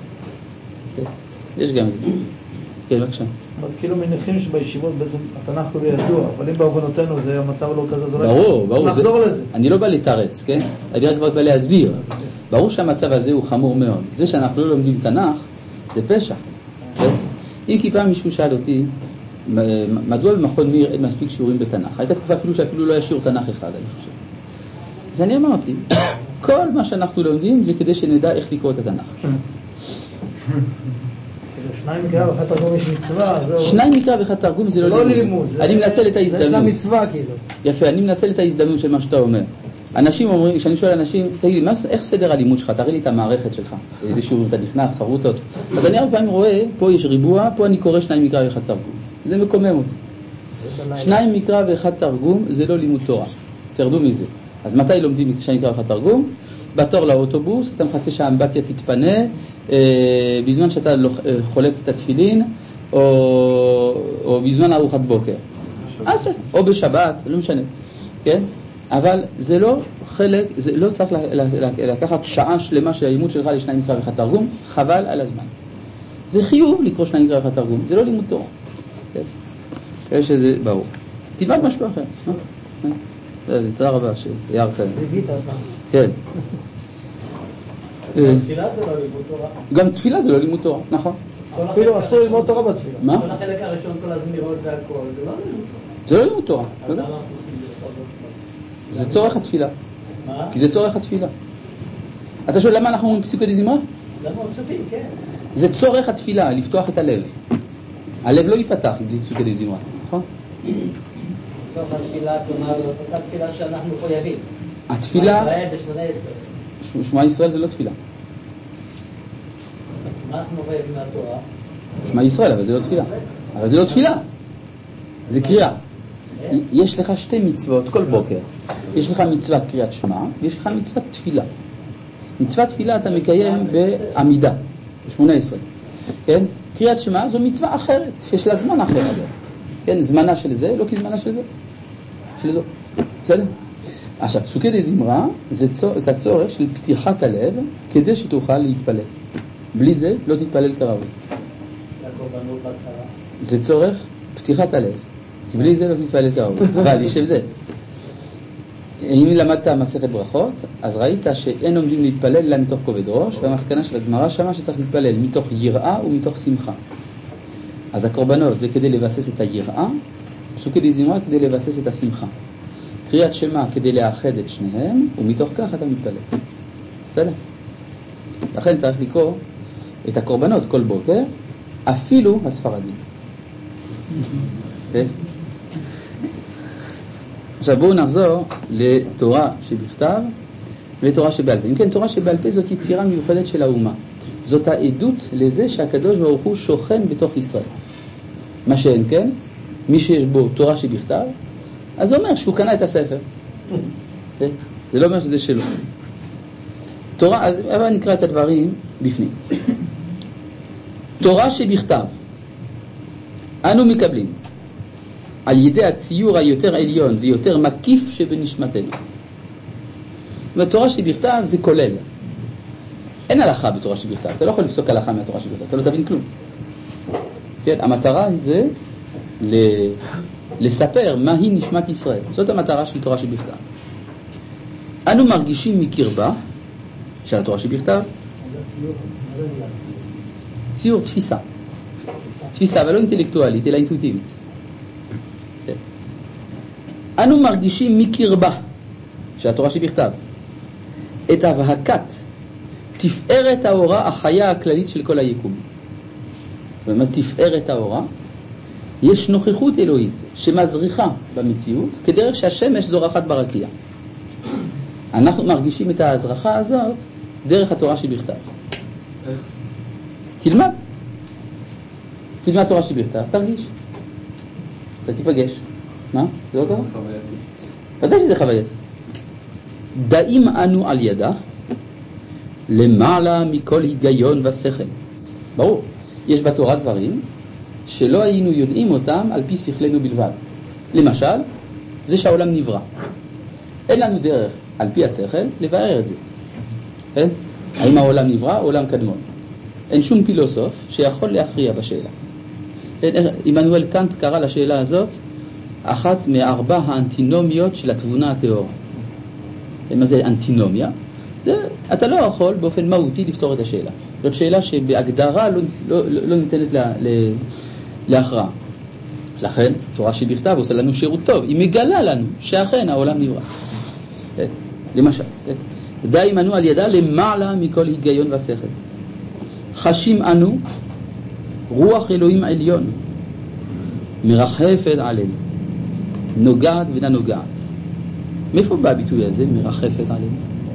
יש גם. כן, בבקשה. כאילו מניחים שבישיבות בעצם התנ"ך כולו ידוע, אבל אם בעוונותינו זה המצב לא כזה, אז ברור, ברור. נחזור לזה. אני לא בא לתרץ, כן? אני רק בא להסביר. ברור שהמצב הזה הוא חמור מאוד. זה שאנחנו לא לומדים תנ"ך, זה פשע. אם כי פעם מישהו שאל אותי, מדוע במכון מיר אין מספיק שיעורים בתנ"ך? הייתה תקופה אפילו שאפילו לא היה שיעור תנ"ך אחד, אני חושב. אז אני אמרתי, כל מה שאנחנו לומדים זה כדי שנדע איך לקרוא את התנ"ך. שניים מקרא ואחד תרגום יש מצווה. שניים מקרא ואחד תרגום זה לא לימוד. אני מנצל את ההזדמנות. זה יש לה מצווה כאילו. יפה, אני מנצל את ההזדמנות של מה שאתה אומר. אנשים אומרים, כשאני שואל אנשים, תגיד, איך סדר הלימוד שלך? תראי לי את המערכת שלך. איזה שיעור אתה נכנס, חברותות. אז אני הרבה פעמים רואה, פה יש ריבוע, פה אני קורא שניים מקרא ואחד תרגום. זה מקומם אותי. שניים מקרא ואחד תרגום זה לא לימוד תורה. תרדו מזה. אז מתי לומדים שניים מקרא ואחד תרגום? בתור לאוטובוס, אתה מחכה שהאמבטיה תתפנה, אה, בזמן שאתה חולץ את התפילין, או, או בזמן ארוחת בוקר. אז, או בשבת, לא משנה. כן? אבל זה לא חלק, זה לא צריך לקחת שעה שלמה של הלימוד שלך לשניים מקרא ואחד תרגום, חבל על הזמן. זה חיוב לקרוא שניים מקרא ואחד תרגום, זה לא לימוד תורה. כן? יש שזה ברור. תלמד משהו אחר. תודה רבה שהערת. זיווית אותה. כן. תפילה זה לא לימוד תורה. גם תפילה זה לא לימוד תורה, נכון. אפילו אסור ללמוד תורה בתפילה. מה? כל החלק הראשון, כל הזמירות והכל, זה לא לימוד תורה. זה לא לימוד תורה. אז למה אנחנו עושים את זה? זה צורך התפילה. מה? כי זה צורך התפילה. אתה שואל למה אנחנו אומרים פסוקי דזמרה? למה עושים, כן. זה צורך התפילה, לפתוח את הלב. הלב לא ייפתח בלי פסוקי דזמרה, נכון? צורך התפילה, כלומר, אותה תפילה שאנחנו חייבים. התפילה... ישראל בשמונה עשרה. שמע ישראל זה לא תפילה. מה אנחנו חייבים מהתורה? שמע ישראל, אבל זה לא תפילה. אבל זה לא תפילה. זה קריאה. יש לך שתי מצוות כל בוקר. יש לך מצוות קריאת שמע, ויש לך מצוות תפילה. מצוות תפילה אתה מקיים בעמידה, ב-שמונה עשרה. כן? קריאת שמע זו מצווה אחרת, שיש לה זמן אחר. כן? זמנה של זה, לא כזמנה של זה. של זו. בסדר? עכשיו, פסוקי דזמרה זה, צור, זה הצורך של פתיחת הלב כדי שתוכל להתפלל. בלי זה לא תתפלל כראוי. זה צורך פתיחת הלב. כי בלי זה לא תתפלל כראוי. אבל יש הבדל. אם למדת מסכת ברכות, אז ראית שאין עומדים להתפלל אלא מתוך כובד ראש, והמסקנה של הגמרא שמה שצריך להתפלל מתוך יראה ומתוך שמחה. אז הקורבנות זה כדי לבסס את היראה, פסוקי דזמרה כדי לבסס את השמחה. קריאת שמע כדי לאחד את שניהם, ומתוך כך אתה מתפלל. בסדר? לכן צריך לקרוא את הקורבנות כל בוקר, אפילו הספרדים. כן? עכשיו בואו נחזור לתורה שבכתב ותורה שבעל פה. אם כן, תורה שבעל פה זאת יצירה מיוחדת של האומה. זאת העדות לזה שהקדוש ברוך הוא שוכן בתוך ישראל. מה שאין כן, מי שיש בו תורה שבכתב, אז זה אומר שהוא קנה את הספר. זה לא אומר שזה שלו. תורה, אז אבל נקרא את הדברים בפנים. תורה שבכתב אנו מקבלים על ידי הציור היותר עליון ויותר מקיף שבנשמתנו. והתורה שבכתב זה כולל. אין הלכה בתורה שבכתב. אתה לא יכול לפסוק הלכה מהתורה שבכתב. אתה לא תבין כלום. כן, המטרה זה ל- לספר מהי נשמת ישראל. זאת המטרה של תורה שבכתב. אנו מרגישים מקרבה של התורה שבכתב. ציור, תפיסה. תפיסה, אבל לא אינטלקטואלית, אלא אינטואיטיבית. כן. אנו מרגישים מקרבה של התורה שבכתב את הבהקת תפארת האורה החיה הכללית של כל היקום. זאת אומרת, תפארת האורה, יש נוכחות אלוהית שמזריחה במציאות כדרך שהשמש זורחת ברקיע. אנחנו מרגישים את ההזרחה הזאת דרך התורה שבכתב. תלמד. תלמד תורה שבכתב, תרגיש. אתה תיפגש. מה? זה לא קרה? ודאי שזה חווייתי. דאים אנו על ידה למעלה מכל היגיון ושכל. ברור. יש בתורה דברים שלא היינו יודעים אותם על פי שכלנו בלבד. למשל, זה שהעולם נברא. אין לנו דרך על פי השכל לבאר את זה. כן? האם העולם נברא או עולם קדמון? אין שום פילוסוף שיכול להכריע בשאלה. עמנואל קאנט קרא לשאלה הזאת אחת מארבע האנטינומיות של התבונה הטהורה. מה זה אנטינומיה? זה, אתה לא יכול באופן מהותי לפתור את השאלה. זאת שאלה שבהגדרה לא, לא, לא ניתנת לה, לה, להכרעה. לכן, תורה שבכתב עושה לנו שירות טוב. היא מגלה לנו שאכן העולם נברא. למשל, די אנו על ידה למעלה מכל היגיון והשכל. חשים אנו רוח אלוהים עליון מרחפת עלינו, נוגעת ואינה נוגעת. מאיפה בא הביטוי הזה, מרחפת עלינו?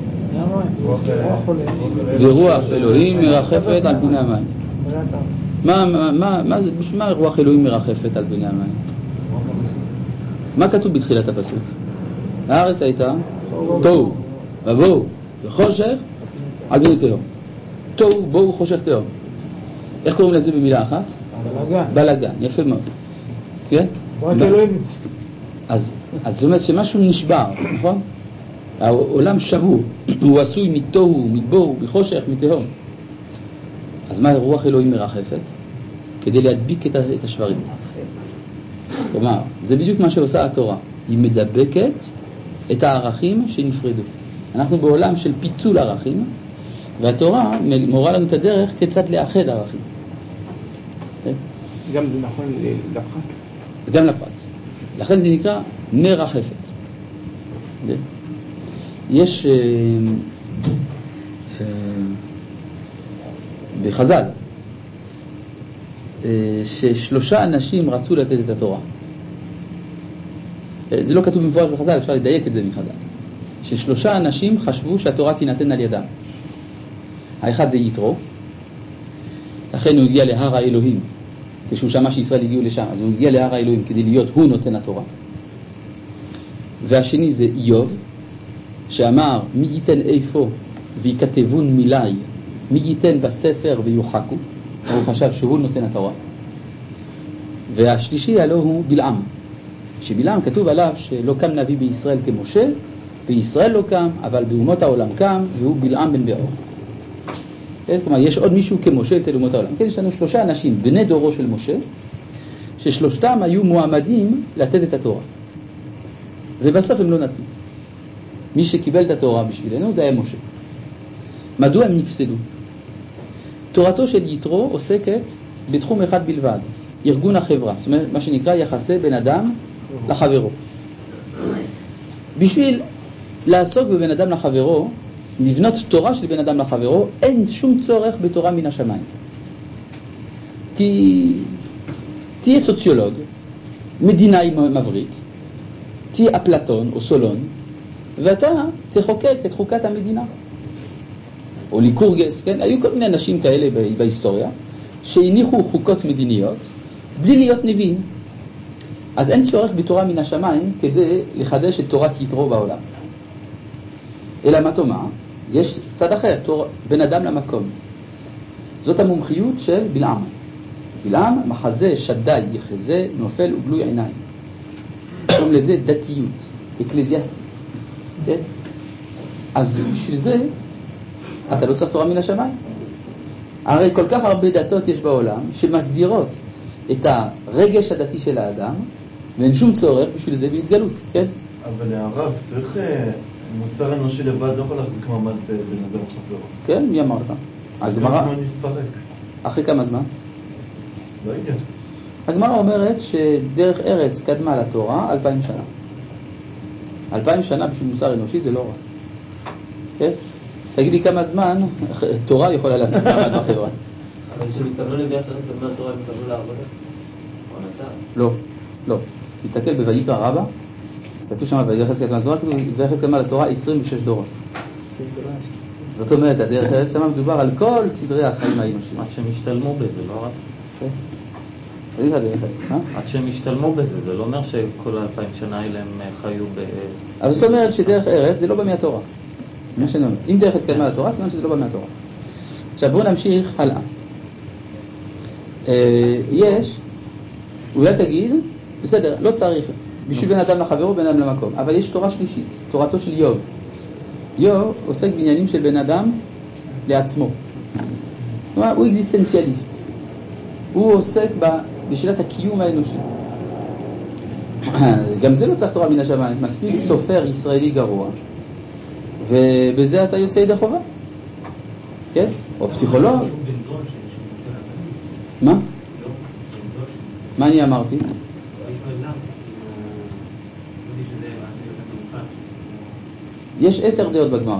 ורוח אלוהים מרחפת על פני המים. מה, מה, מה, מה, מה רוח אלוהים מרחפת על פני המים? מה כתוב בתחילת הפסוק? הארץ הייתה תוהו ובוהו וחושך על פני תהום. תוהו בוהו חושך תהום. איך קוראים לזה במילה אחת? בלגן. בלגן, יפה מאוד. כן? רק אלוהים. אז אז זאת אומרת שמשהו נשבר, נכון? העולם שבור, הוא עשוי מתוהו, מבוהו, מחושך, מתהום. אז מה רוח אלוהים מרחפת? כדי להדביק את השברים. כלומר, זה בדיוק מה שעושה התורה. היא מדבקת את הערכים שנפרדו. אנחנו בעולם של פיצול ערכים, והתורה מורה לנו את הדרך כיצד לאחד ערכים. גם זה נכון לפרט? גם לפרט. לכן זה נקרא מרחפת. יש בחז"ל ששלושה אנשים רצו לתת את התורה. זה לא כתוב במפורש בחז"ל, אפשר לדייק את זה מחז"ל. ששלושה אנשים חשבו שהתורה תינתן על ידם. האחד זה יתרו, לכן הוא הגיע להר האלוהים, כשהוא שמע שישראל הגיעו לשם, אז הוא הגיע להר האלוהים כדי להיות הוא נותן התורה. והשני זה איוב, שאמר מי ייתן איפה ויקטבון מילי, מי ייתן בספר ויוחקו, הוא חשב שהוא נותן התורה. והשלישי הלא הוא בלעם, שבלעם כתוב עליו שלא קם נביא בישראל כמשה, בישראל לא קם, אבל באומות העולם קם, והוא בלעם בן בעור. כלומר, יש עוד מישהו כמשה אצל אומות העולם. כן, יש לנו שלושה אנשים, בני דורו של משה, ששלושתם היו מועמדים לתת את התורה. ובסוף הם לא נתנו. מי שקיבל את התורה בשבילנו זה היה משה. מדוע הם נפסדו? תורתו של יתרו עוסקת בתחום אחד בלבד, ארגון החברה, זאת אומרת, מה שנקרא יחסי בן אדם לחברו. בשביל לעסוק בבן אדם לחברו, לבנות תורה של בן אדם לחברו, אין שום צורך בתורה מן השמיים. כי תהיה סוציולוג, מדינאי מבריק, תהיה אפלטון או סולון, ואתה תחוקק את חוקת המדינה. או ליקורגס, כן? היו כל מיני אנשים כאלה בהיסטוריה, שהניחו חוקות מדיניות, בלי להיות נביאים. אז אין צורך בתורה מן השמיים כדי לחדש את תורת יתרו בעולם. אלא מה תאמר? יש צד אחר, תור... בן אדם למקום. זאת המומחיות של בלעם. בלעם, מחזה, שדאי, יחזה, נופל ובלוי עיניים. קוראים לזה דתיות, אקלזיאסטית. כן? אז בשביל זה, אתה לא צריך תורה מן השמיים. הרי כל כך הרבה דתות יש בעולם שמסדירות את הרגש הדתי של האדם, ואין שום צורך בשביל זה בהתגלות, כן? אבל הרב, צריך מוסר אנושי לבד, לא יכול להחזיק מעמד בן אדם חברו. כן, מי אמר לך? הגמרא... אחרי כמה זמן? לא יודע. הגמרא אומרת שדרך ארץ קדמה לתורה אלפיים שנה. אלפיים שנה בשביל מוסר אנושי זה לא רע. כן? תגיד לי כמה זמן תורה יכולה להחזיק מעמד בחברה. אבל כשמתכוונו לדרך ארץ קדמה לתורה, הם מתכוונו לעבודה? או נסע? לא, לא. תסתכל בויקרא רבה, כתוב שם בדרך ארץ קדמה לתורה, דרך ארץ קדמה לתורה עשרים ושש דורות. זאת אומרת, הדרך ארץ שם מדובר על כל סדרי החיים האנושיים. עד שהם השתלמו בזה, לא רק? כן. זה הדרך ארץ, אה? עד שהם השתלמו בזה, זה לא אומר שכל האלפיים שנה האלה הם חיו ב... אז זאת אומרת שדרך ארץ זה לא בא מהתורה. מה שאני אומר. אם דרך ארץ קדמה לתורה, זאת אומרת שזה לא בא מהתורה. עכשיו בואו נמשיך הלאה. יש, אולי תגיד, בסדר, לא צריך, בשביל בן אדם לחברו, בן אדם למקום, אבל יש תורה שלישית, תורתו של איוב. איוב עוסק בעניינים של בן אדם לעצמו. הוא אקזיסטנציאליסט. הוא עוסק בשאלת הקיום האנושי. גם זה לא צריך תורה מן השמיים, מספיק סופר ישראלי גרוע, ובזה אתה יוצא ידי חובה. כן? או פסיכולוג. מה? מה אני אמרתי? יש עשר דעות בגמרא.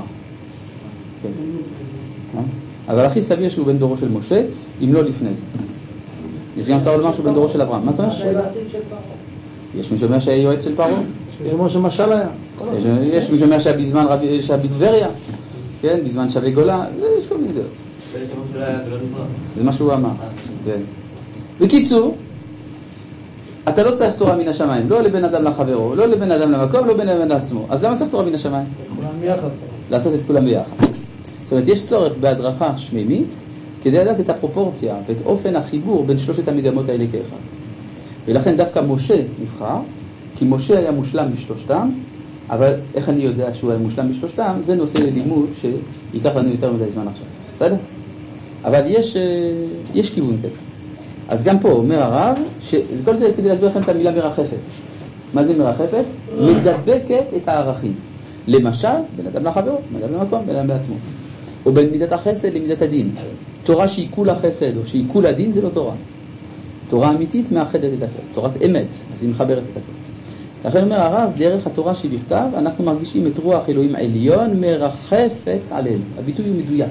אבל הכי סביר שהוא בן דורו של משה, אם לא לפני זה. יש גם סביר לומר שהוא בן דורו של אברהם. מה אתה אומר? יש מי שאומר שהיה יועץ של פרעה. יש כמו שמשל היה. יש מי שאומר שהיה בזמן רבי טבריה, כן, בזמן שווה גולה, יש כל מיני דעות. זה מה שהוא אמר. בקיצור, אתה לא צריך תורה מן השמיים, לא לבן אדם לחברו, לא לבן אדם למקום, לא לבן אדם לעצמו. אז למה צריך תורה מן השמיים? כולם ביחד. לעשות את כולם ביחד. זאת אומרת, יש צורך בהדרכה שמימית כדי לדעת את הפרופורציה ואת אופן החיבור בין שלושת המגמות האלה כאחד. ולכן דווקא משה נבחר, כי משה היה מושלם בשלושתם, אבל איך אני יודע שהוא היה מושלם בשלושתם? זה נושא ללימוד שיקח לנו יותר מדי זמן עכשיו. בסדר? אבל יש, יש כיוון כזה. אז גם פה אומר הרב, שכל זה כדי להסביר לכם את המילה מרחפת. מה זה מרחפת? מדבקת את הערכים. למשל, בן אדם לחברו, בן אדם למקום, בן אדם לעצמו. או בין מידת החסד למידת הדין. תורה שהיא כולה חסד או שהיא כולה דין זה לא תורה. תורה אמיתית מאחדת את הכל. תורת אמת, אז היא מחברת את הכל. לכן אומר הרב, דרך התורה שבכתב, אנחנו מרגישים את רוח אלוהים עליון מרחפת עלינו. הביטוי הוא מדויק.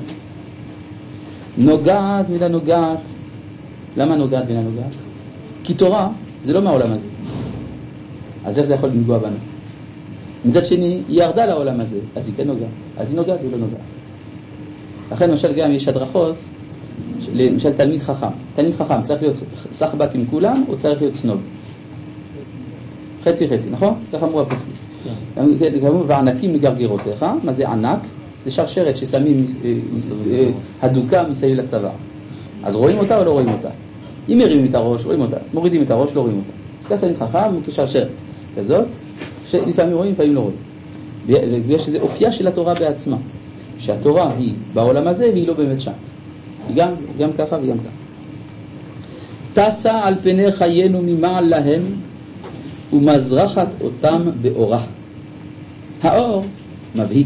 נוגעת מילה נוגעת. למה נוגעת מילה נוגעת? כי תורה זה לא מהעולם הזה. אז איך זה יכול לנגוע בנו? מצד שני, היא ירדה לעולם הזה, אז היא כן נוגעת. אז היא נוגעת ולא נוגעת. לכן למשל גם יש הדרכות, למשל תלמיד חכם. תלמיד חכם צריך להיות סחבק עם כולם, או צריך להיות סנוב? חצי חצי, נכון? כך אמרו הפוסקים. כמובן, וענקים מגרגרותיך. מה זה ענק? זה שרשרת ששמים הדוקה מסביב לצבא. אז רואים אותה או לא רואים אותה? אם מרימים את הראש, רואים אותה. מורידים את הראש, לא רואים אותה. אז כך תלמיד חכם הוא כשרשרת כזאת, שלפעמים רואים, לפעמים לא רואים. ויש איזו אופייה של התורה בעצמה. שהתורה היא בעולם הזה והיא לא באמת שם. היא גם, גם ככה וגם ככה. טסה על פני חיינו ממעל להם ומזרחת אותם באורה. האור מבהיק,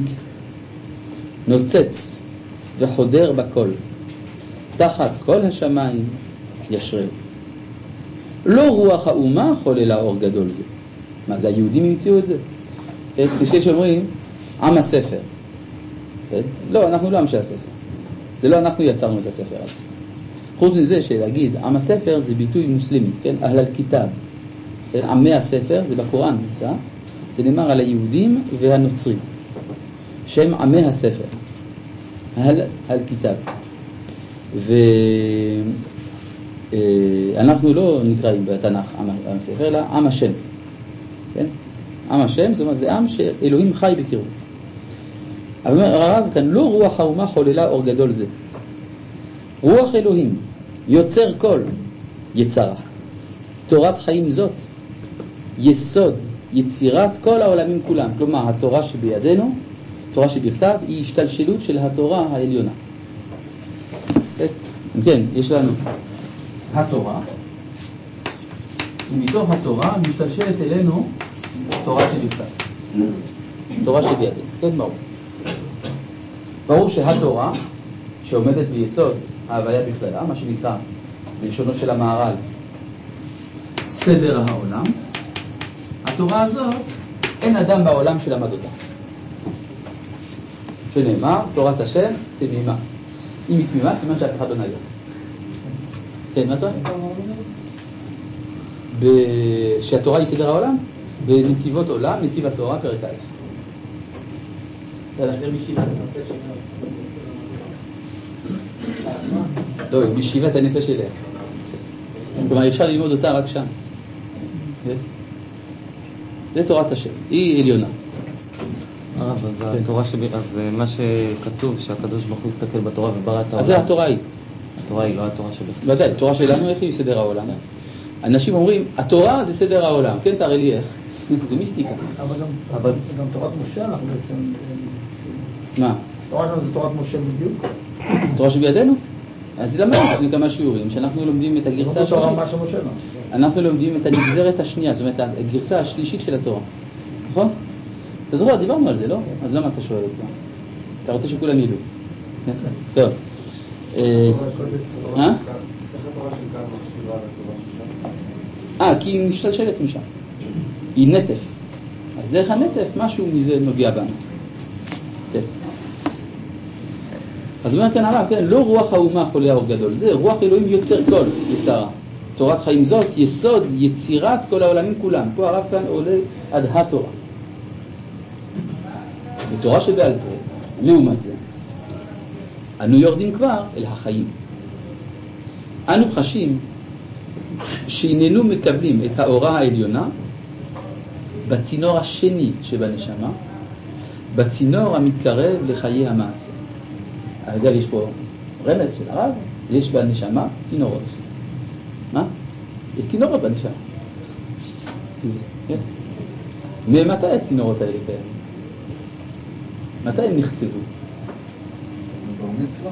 נוצץ וחודר בכל. תחת כל השמיים ישרר. לא רוח האומה חוללה אור גדול זה. מה זה, היהודים המציאו את זה? יש כאלה שאומרים, עם הספר. לא, אנחנו לא עם של הספר. זה לא אנחנו יצרנו את הספר הזה. חוץ מזה שלהגיד, עם הספר זה ביטוי מוסלמי, כן? אהל אל-כיתב. עמי הספר, זה בקוראן נמצא. זה נאמר על היהודים והנוצרים, שהם עמי הספר, על, על כיתב. ואנחנו לא נקראים בתנ"ך עם הספר, אלא עם השם. כן? עם השם, זאת אומרת, זה עם שאלוהים חי בקרבו. אבל הרב כאן, לא רוח האומה חוללה אור גדול זה. רוח אלוהים, יוצר כל יצרה. תורת חיים זאת, יסוד, יצירת כל העולמים כולם. כלומר, התורה שבידינו, התורה שבכתב, היא השתלשלות של התורה העליונה. כן, יש לנו התורה, ומתוך התורה משתלשלת אלינו תורה שבכתב. תורה שבידינו, כן, ברור. ברור שהתורה שעומדת ביסוד ההוויה בכללה, מה שנקרא בלשונו של המהר"ל סדר העולם, התורה הזאת אין אדם בעולם שלמד אותה. שנאמר, תורת השם תמימה. אם היא תמימה, סימן שאף אחד לא נגד. כן, מה אתה? שהתורה היא סדר העולם? בנתיבות עולם, נתיב התורה, פרק א'. לא, היא בישיבת הנפש אליה. כלומר, אפשר ללמוד אותה רק שם. זה תורת השם, היא עליונה. אז התורה שבי, אז מה שכתוב שהקדוש ברוך הוא הסתכל בתורה וברא את העולם. אז זה התורה היא. התורה היא, לא התורה שבי. ודאי, התורה שלנו איך היא סדר העולם. אנשים אומרים, התורה זה סדר העולם. כן, תראה לי איך. זה מיסטיקה. אבל גם תורת משה אנחנו בעצם... מה? תורה שלנו זה תורת משה בדיוק. תורה שבידינו? אז למדנו לפני כמה שיעורים שאנחנו לומדים את הגרסה השלישית. אנחנו לומדים את הנגזרת השנייה, זאת אומרת הגרסה השלישית של התורה. נכון? אתה זוכר, דיברנו על זה, לא? אז למה אתה שואל אותה? אתה רוצה שכולם ידעו. טוב. אה? איך התורה של כאן מחשיבה על התורה? אה, כי היא משתלשלת משם. היא נטף. אז דרך הנטף משהו מזה נוגע בנו. כן. אז אומר כאן הרב, כן, לא רוח האומה חולה האור גדול, זה רוח אלוהים יוצר כל יצרה. תורת חיים זאת, יסוד, יצירת כל העולמים כולם. פה הרב כאן עולה עד התורה. בתורה שבעל פה, לעומת זה, אנו יורדים כבר אל החיים. אנו חשים שאיננו מקבלים את האורה העליונה בצינור השני שבנשמה, בצינור המתקרב לחיי המעשה. אגב, יש פה רמז של הרב, יש בנשמה צינורות. מה? יש צינורות בנשמה. זה, כן? ממתי הצינורות האלה כאלה? מתי הם נחצבו? בר מצווה?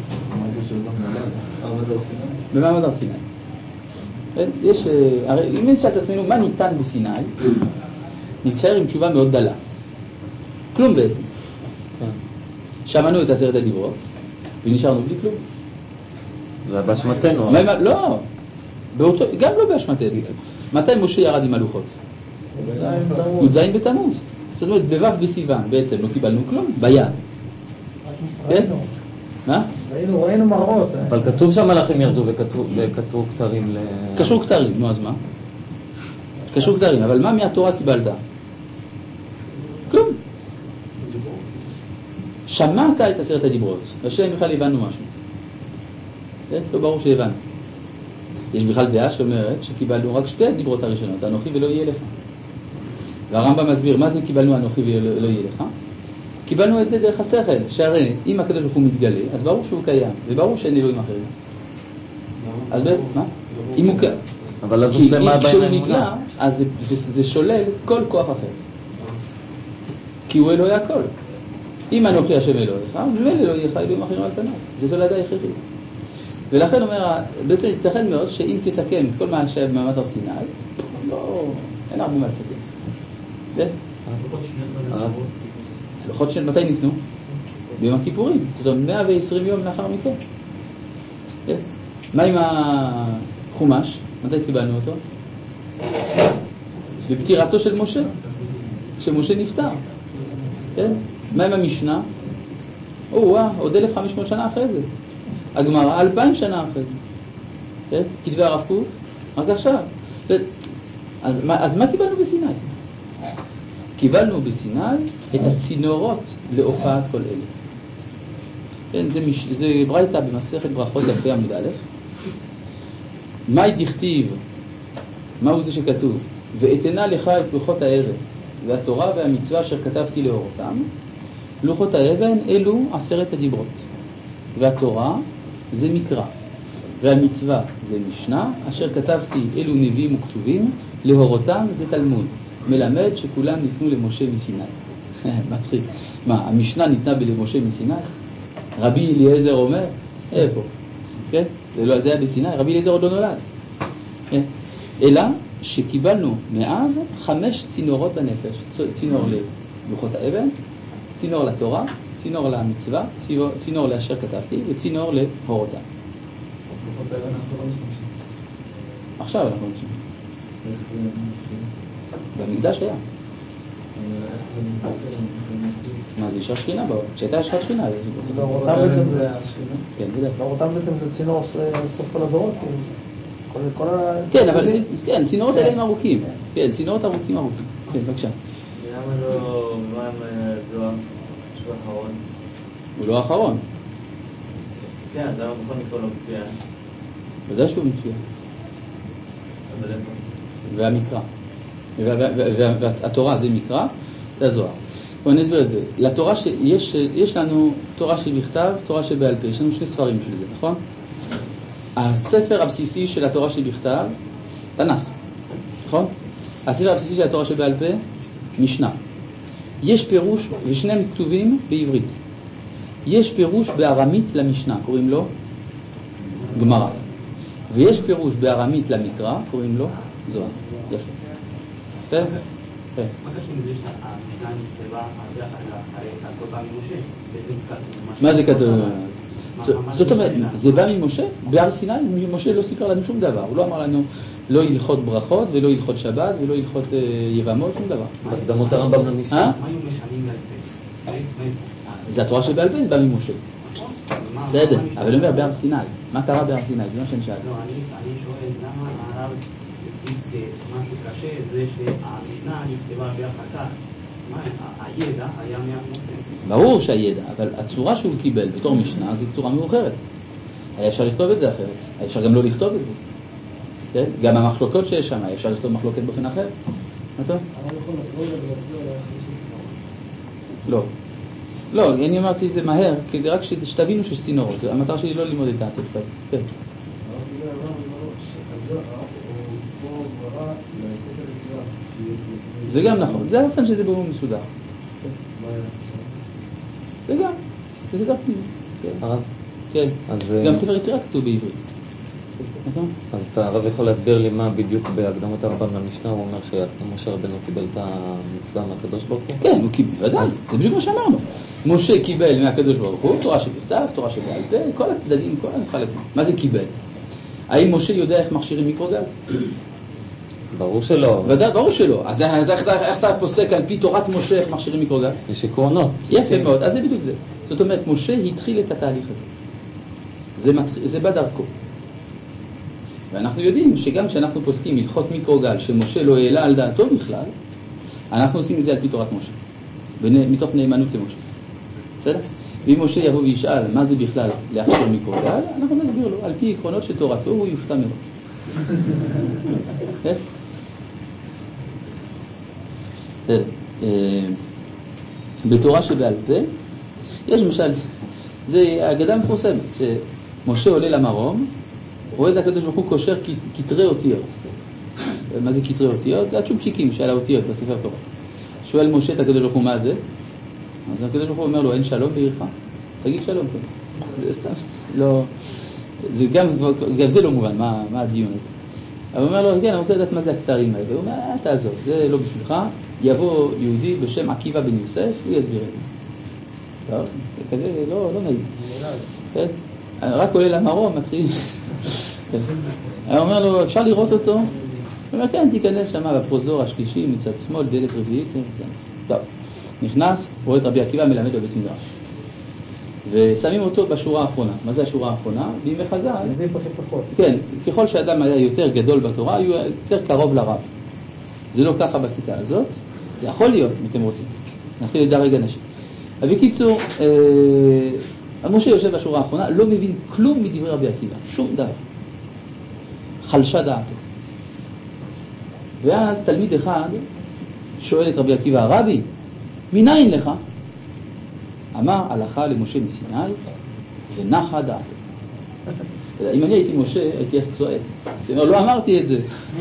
במעמד הר סיני. יש, הרי אם נשאל את עצמנו מה ניתן בסיני, נתשאר עם תשובה מאוד דלה. כלום בעצם. שמענו את עשרת הדיברות ונשארנו בלי כלום. זה באשמתנו. לא, באותו, גם לא באשמתנו. מתי משה ירד עם הלוחות? י"ז בתמוז. זאת אומרת, בו' בסיוון בעצם לא קיבלנו כלום, ביד. כן? מה? ראינו, ראינו מראות. אבל כתוב שהמלאכים ירדו וכתבו כתרים ל... קשור כתרים, נו אז מה? קשור כתרים, אבל מה מהתורה קיבלת? כלום. שמעת את עשרת הדיברות, והשאלה אם בכלל הבנו משהו. כן? לא ברור שהבנו. יש בכלל דעה שאומרת שקיבלנו רק שתי הדיברות הראשונות, אנוכי ולא יהיה לך. והרמב"ם מסביר, מה זה קיבלנו אנוכי ולא יהיה לך? קיבלנו את זה דרך השכל, שהרי אם הקדוש ברוך הוא מתגלה, אז ברור שהוא קיים, וברור שאין אלוהים אחרים. אז מה? אם הוא קיים. אבל אז הוא שלמה בין האמונה. כשהוא נגלה, אז זה שולל כל כוח אחר. כי הוא אלוהי הכל. אם אנוכי השם אלוהיך, אז ממילא לא יהיה לך אלוהים אחרים על פניו. זה תולדה הכרחית. ולכן אומר, בעצם ייתכן מאוד שאם תסכם את כל מה שהיה במעמד הר סיני, לא, אין הרבה מה לסכם. כן? הלוחות של מתי ניתנו? ביום הכיפורים. זאת אומרת, מאה ועשרים יום לאחר מכן. כן? מה עם החומש? מתי קיבלנו אותו? בפטירתו של משה. כשמשה נפטר. כן? מה עם המשנה? או וואה, עוד אלף וחמש מאות שנה אחרי זה. הגמרא, אלפיים שנה אחרי זה. כן? כתבי הרב קוק, רק עכשיו. אז, אז מה קיבלנו בסיני? קיבלנו בסיני את הצינורות להופעת כל אלה. כן, זה, מש... זה ברייתא במסכת ברכות דף עמוד א'. מהי דכתיב? מהו זה שכתוב? ואתנה לך את לוחות האבן והתורה והמצווה אשר כתבתי לאורותם. לוחות האבן אלו עשרת הדיברות, והתורה זה מקרא, והמצווה זה משנה אשר כתבתי אלו נביאים וכתובים, להורותם זה תלמוד, מלמד שכולם ניתנו למשה מסיני. מצחיק. מה, המשנה ניתנה למשה מסיני? רבי אליעזר אומר, איפה? כן? זה, לא, זה היה בסיני, רבי אליעזר עוד לא נולד. כן? אלא שקיבלנו מאז חמש צינורות לנפש, צינור ללוחות האבן, צינור לתורה, צינור למצווה, צינור, צינור לאשר כתבתי, וצינור להורותם. לוחות האבן אנחנו לא משתמשים. עכשיו אנחנו משתמשים. במקדש היה. מה זה אישה שכינה בו? כשהייתה אישה שכינה. להורותם בעצם זה השכינה. כן, בדיוק. להורותם בעצם זה צינור סוף כל הדורות. כל ה... כן, אבל כן, צינורות האלה הם ארוכים. כן, צינורות ארוכים ארוכים. כן, בבקשה. למה לא מים זוהר שהוא האחרון? הוא לא האחרון. כן, זה לא נכון לקרוא לו מופיע. וזה שהוא מופיע. אבל איפה? והמקרא. והתורה זה מקרא, זה הזוהר. בואו נסביר את זה. לתורה שיש, יש לנו תורה שבכתב, תורה שבעל פה. יש לנו שני ספרים של זה, נכון? הספר הבסיסי של התורה שבכתב, תנ"ך, נכון? הספר הבסיסי של התורה שבעל פה, משנה. יש פירוש, ושניהם כתובים בעברית. יש פירוש בארמית למשנה, קוראים לו גמרא. ויש פירוש בארמית למקרא, קוראים לו זוהר. יפה. בסדר? מה קשור לזה שהמשנה נכתבה אחרי התורה ממשה? מה זה כתוב? זאת אומרת, זה בא ממשה? בהר סיני? משה לא סיפר לנו שום דבר. הוא לא אמר לנו לא הלכות ברכות ולא הלכות שבת ולא הלכות יבמות, שום דבר. הקדמות הרמב"ם למשנה. מה היו משנים בעל פה? זה התורה שבעל פה, זה בא ממשה. בסדר, אבל הוא אומר בהר סיני. מה קרה בהר סיני? זה מה שאני שאלתי. לא, אני שואל למה הרב הציג משהו קשה, זה שהמשנה נכתבה בהחלטה. מה, הידע היה מהמשה? ברור שהידע, אבל הצורה שהוא קיבל בתור משנה זו צורה מאוחרת. היה אפשר לכתוב את זה אחרת, היה אפשר גם לא לכתוב את זה. כן? גם המחלוקות שיש שם, היה אפשר לכתוב מחלוקת באופן אחר. מה טוב? לא. לא, אני אמרתי את זה מהר, כדי רק שתבינו שיש צינורות. המטרה שלי לא ללמוד את הטקסט. כן. זה גם נכון, זה האופן שזה ברור מסודר. זה גם, זה גם פנימי. כן, גם ספר יצירה כתוב בעברית. אז הרב יכול להסביר לי מה בדיוק בהקדמות הרמב"ם למשנה הוא אומר שמשה רבנו קיבל את המצווה מהקדוש ברוך הוא? כן, הוא קיבל, ודאי, זה בדיוק מה שאמרנו. משה קיבל מהקדוש ברוך הוא, תורה שבכתב, תורה שבעל פה, כל הצדדים, כל החלקים. מה זה קיבל? האם משה יודע איך מכשירים מיקרוגל? ברור שלא. ודאי, ברור שלא. אז איך אתה פוסק על פי תורת משה איך מכשירים מיקרוגל? יש עקרונות. יפה מאוד, אז זה בדיוק זה. זאת אומרת, משה התחיל את התהליך הזה. זה, מתח... זה בדרכו. ואנחנו יודעים שגם כשאנחנו פוסקים הלכות מיקרוגל שמשה לא העלה על דעתו בכלל, אנחנו עושים את זה על פי תורת משה. מתוך נאמנות למשה. בסדר? ואם משה יבוא וישאל מה זה בכלל להכשיר מיקרוגל, אנחנו נסביר לו. על פי עקרונות של תורתו הוא יופתע מראש. כן? בתורה שבעל פה, יש למשל, זה אגדה מפורסמת, שמשה עולה למרום, רואה את הקדוש ברוך הוא קושר כתרי אותיות. מה זה כתרי אותיות? זה הצ'ופצ'יקים שעל האותיות בספר תורה. שואל משה את הקדוש ברוך הוא מה זה? אז הקדוש ברוך הוא אומר לו, אין שלום בעירך? תגיד שלום. זה סתם, לא, זה גם, גם זה לא מובן, מה, מה הדיון הזה. אבל הוא אומר לו, כן, אני רוצה לדעת מה זה הכתרים האלה. הוא אומר, אה, תעזוב, זה לא בשבילך. יבוא יהודי בשם עקיבא בן יוסף, הוא יסביר את זה. טוב, זה כזה, לא, לא נעים. כן? רק עולה למרום, מתחיל. הוא אומר לו, אפשר לראות אותו? הוא אומר, כן, תיכנס שם בפרוזדור השלישי, מצד שמאל, דלת רביעית, תיכנס. טוב, נכנס, רואה את רבי עקיבא מלמד בבית מדרש. ושמים אותו בשורה האחרונה. מה זה השורה האחרונה? בימי חז"ל. כן, ככל שאדם היה יותר גדול בתורה, הוא יותר קרוב לרב. זה לא ככה בכיתה הזאת. זה יכול להיות, אם אתם רוצים. נתחיל לדרג אנשים. אבל בקיצור, אה, משה יושב בשורה האחרונה, לא מבין כלום מדברי רבי עקיבא, שום דבר. חלשה דעתו. ואז תלמיד אחד שואל את רבי עקיבא, רבי, מניין לך? אמר, הלכה למשה מסיני ונחה דעתו. אם אני הייתי משה, הייתי אז צועק. זאת אומרת, לא אמרתי את זה.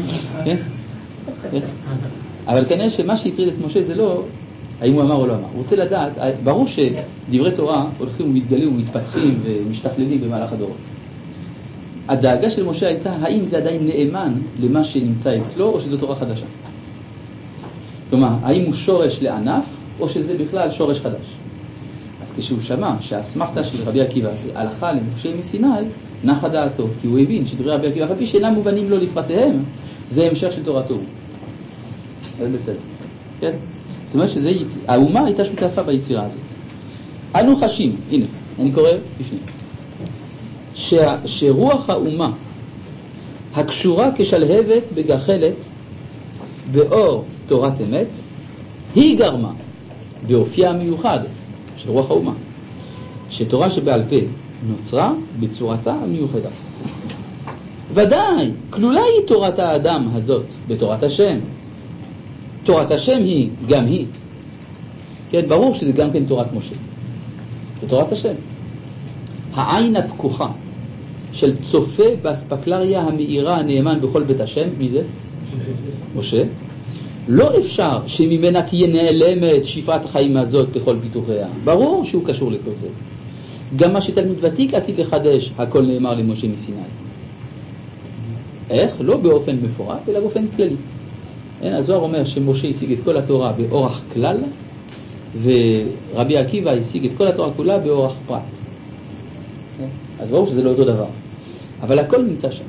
אבל כנראה שמה שהטריד את משה זה לא האם הוא אמר או לא אמר. הוא רוצה לדעת, ברור שדברי תורה הולכים ומתגלים ומתפתחים ומשתכללים במהלך הדורות. הדאגה של משה הייתה, האם זה עדיין נאמן למה שנמצא אצלו או שזו תורה חדשה. כלומר, האם הוא שורש לענף או שזה בכלל שורש חדש. אז כשהוא שמע שהאסמכתה של רבי עקיבא זה הלכה למשה מסיני, נחה דעתו, כי הוא הבין שדברי רבי עקיבא, אף שאינם מובנים לו לפרטיהם, זה המשך של תורתו. זה בסדר. כן? זאת אומרת שהאומה הייתה שותפה ביצירה הזאת. אנו חשים, הנה, אני קורא בפנים, ש- שרוח האומה הקשורה כשלהבת בגחלת באור תורת אמת, היא גרמה באופייה המיוחד של רוח האומה, שתורה שבעל פה נוצרה בצורתה המיוחדה. ודאי, כלולה היא תורת האדם הזאת בתורת השם. תורת השם היא גם היא. כן, ברור שזה גם כן תורת משה. זה תורת השם. העין הפקוחה של צופה באספקלריה המאירה הנאמן בכל בית השם, מי זה? משה. לא אפשר שממנה תהיה נעלמת שפעת החיים הזאת לכל פיתוחיה. ברור שהוא קשור לכל זה. גם מה שתלמיד ותיק עתיד לחדש, הכל נאמר למשה מסיני. איך? לא באופן מפורט, אלא באופן כללי. הזוהר אומר שמשה השיג את כל התורה באורח כלל, ורבי עקיבא השיג את כל התורה כולה באורח פרט. אז ברור שזה לא אותו דבר. אבל הכל נמצא שם.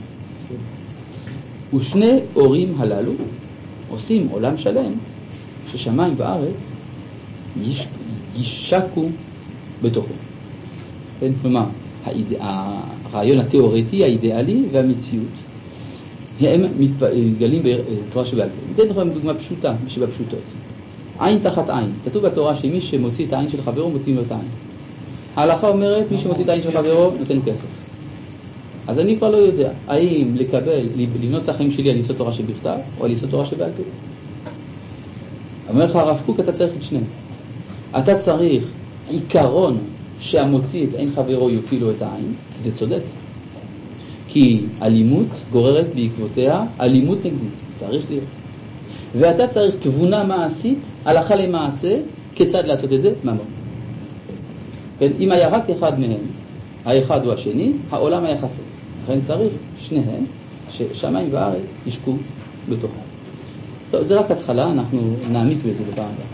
ושני אורים הללו עושים עולם שלם ששמיים בארץ יש, ישקו בתוכו. כן? כלומר, האיד... הרעיון התיאורטי, האידיאלי והמציאות הם מתגלים בתורה שבעל פה. ניתן לכם דוגמה פשוטה שבפשוטות. עין תחת עין. כתוב בתורה שמי שמוציא את העין של חברו מוצאים לו את העין. ההלכה אומרת מי שמוציא את העין של חברו נותן כסף. אז אני כבר לא יודע האם לקבל, לבנות את החיים שלי על יסוד תורה שבכתב או על יסוד תורה שבעל פה. אומר לך הרב קוק, אתה צריך את שניהם. אתה צריך עיקרון שהמוציא את עין חברו יוציא לו את העין, כי זה צודק. כי אלימות גוררת בעקבותיה אלימות נגדית, צריך להיות. ואתה צריך תבונה מעשית, הלכה למעשה, כיצד לעשות את זה? ממון. אם היה רק אחד מהם, האחד הוא השני, העולם היה חסר. לכן צריך שניהם, ששמיים וארץ ישקו בתוכם. טוב, זה רק התחלה, אנחנו נעמיק בזה בפעם הבאה.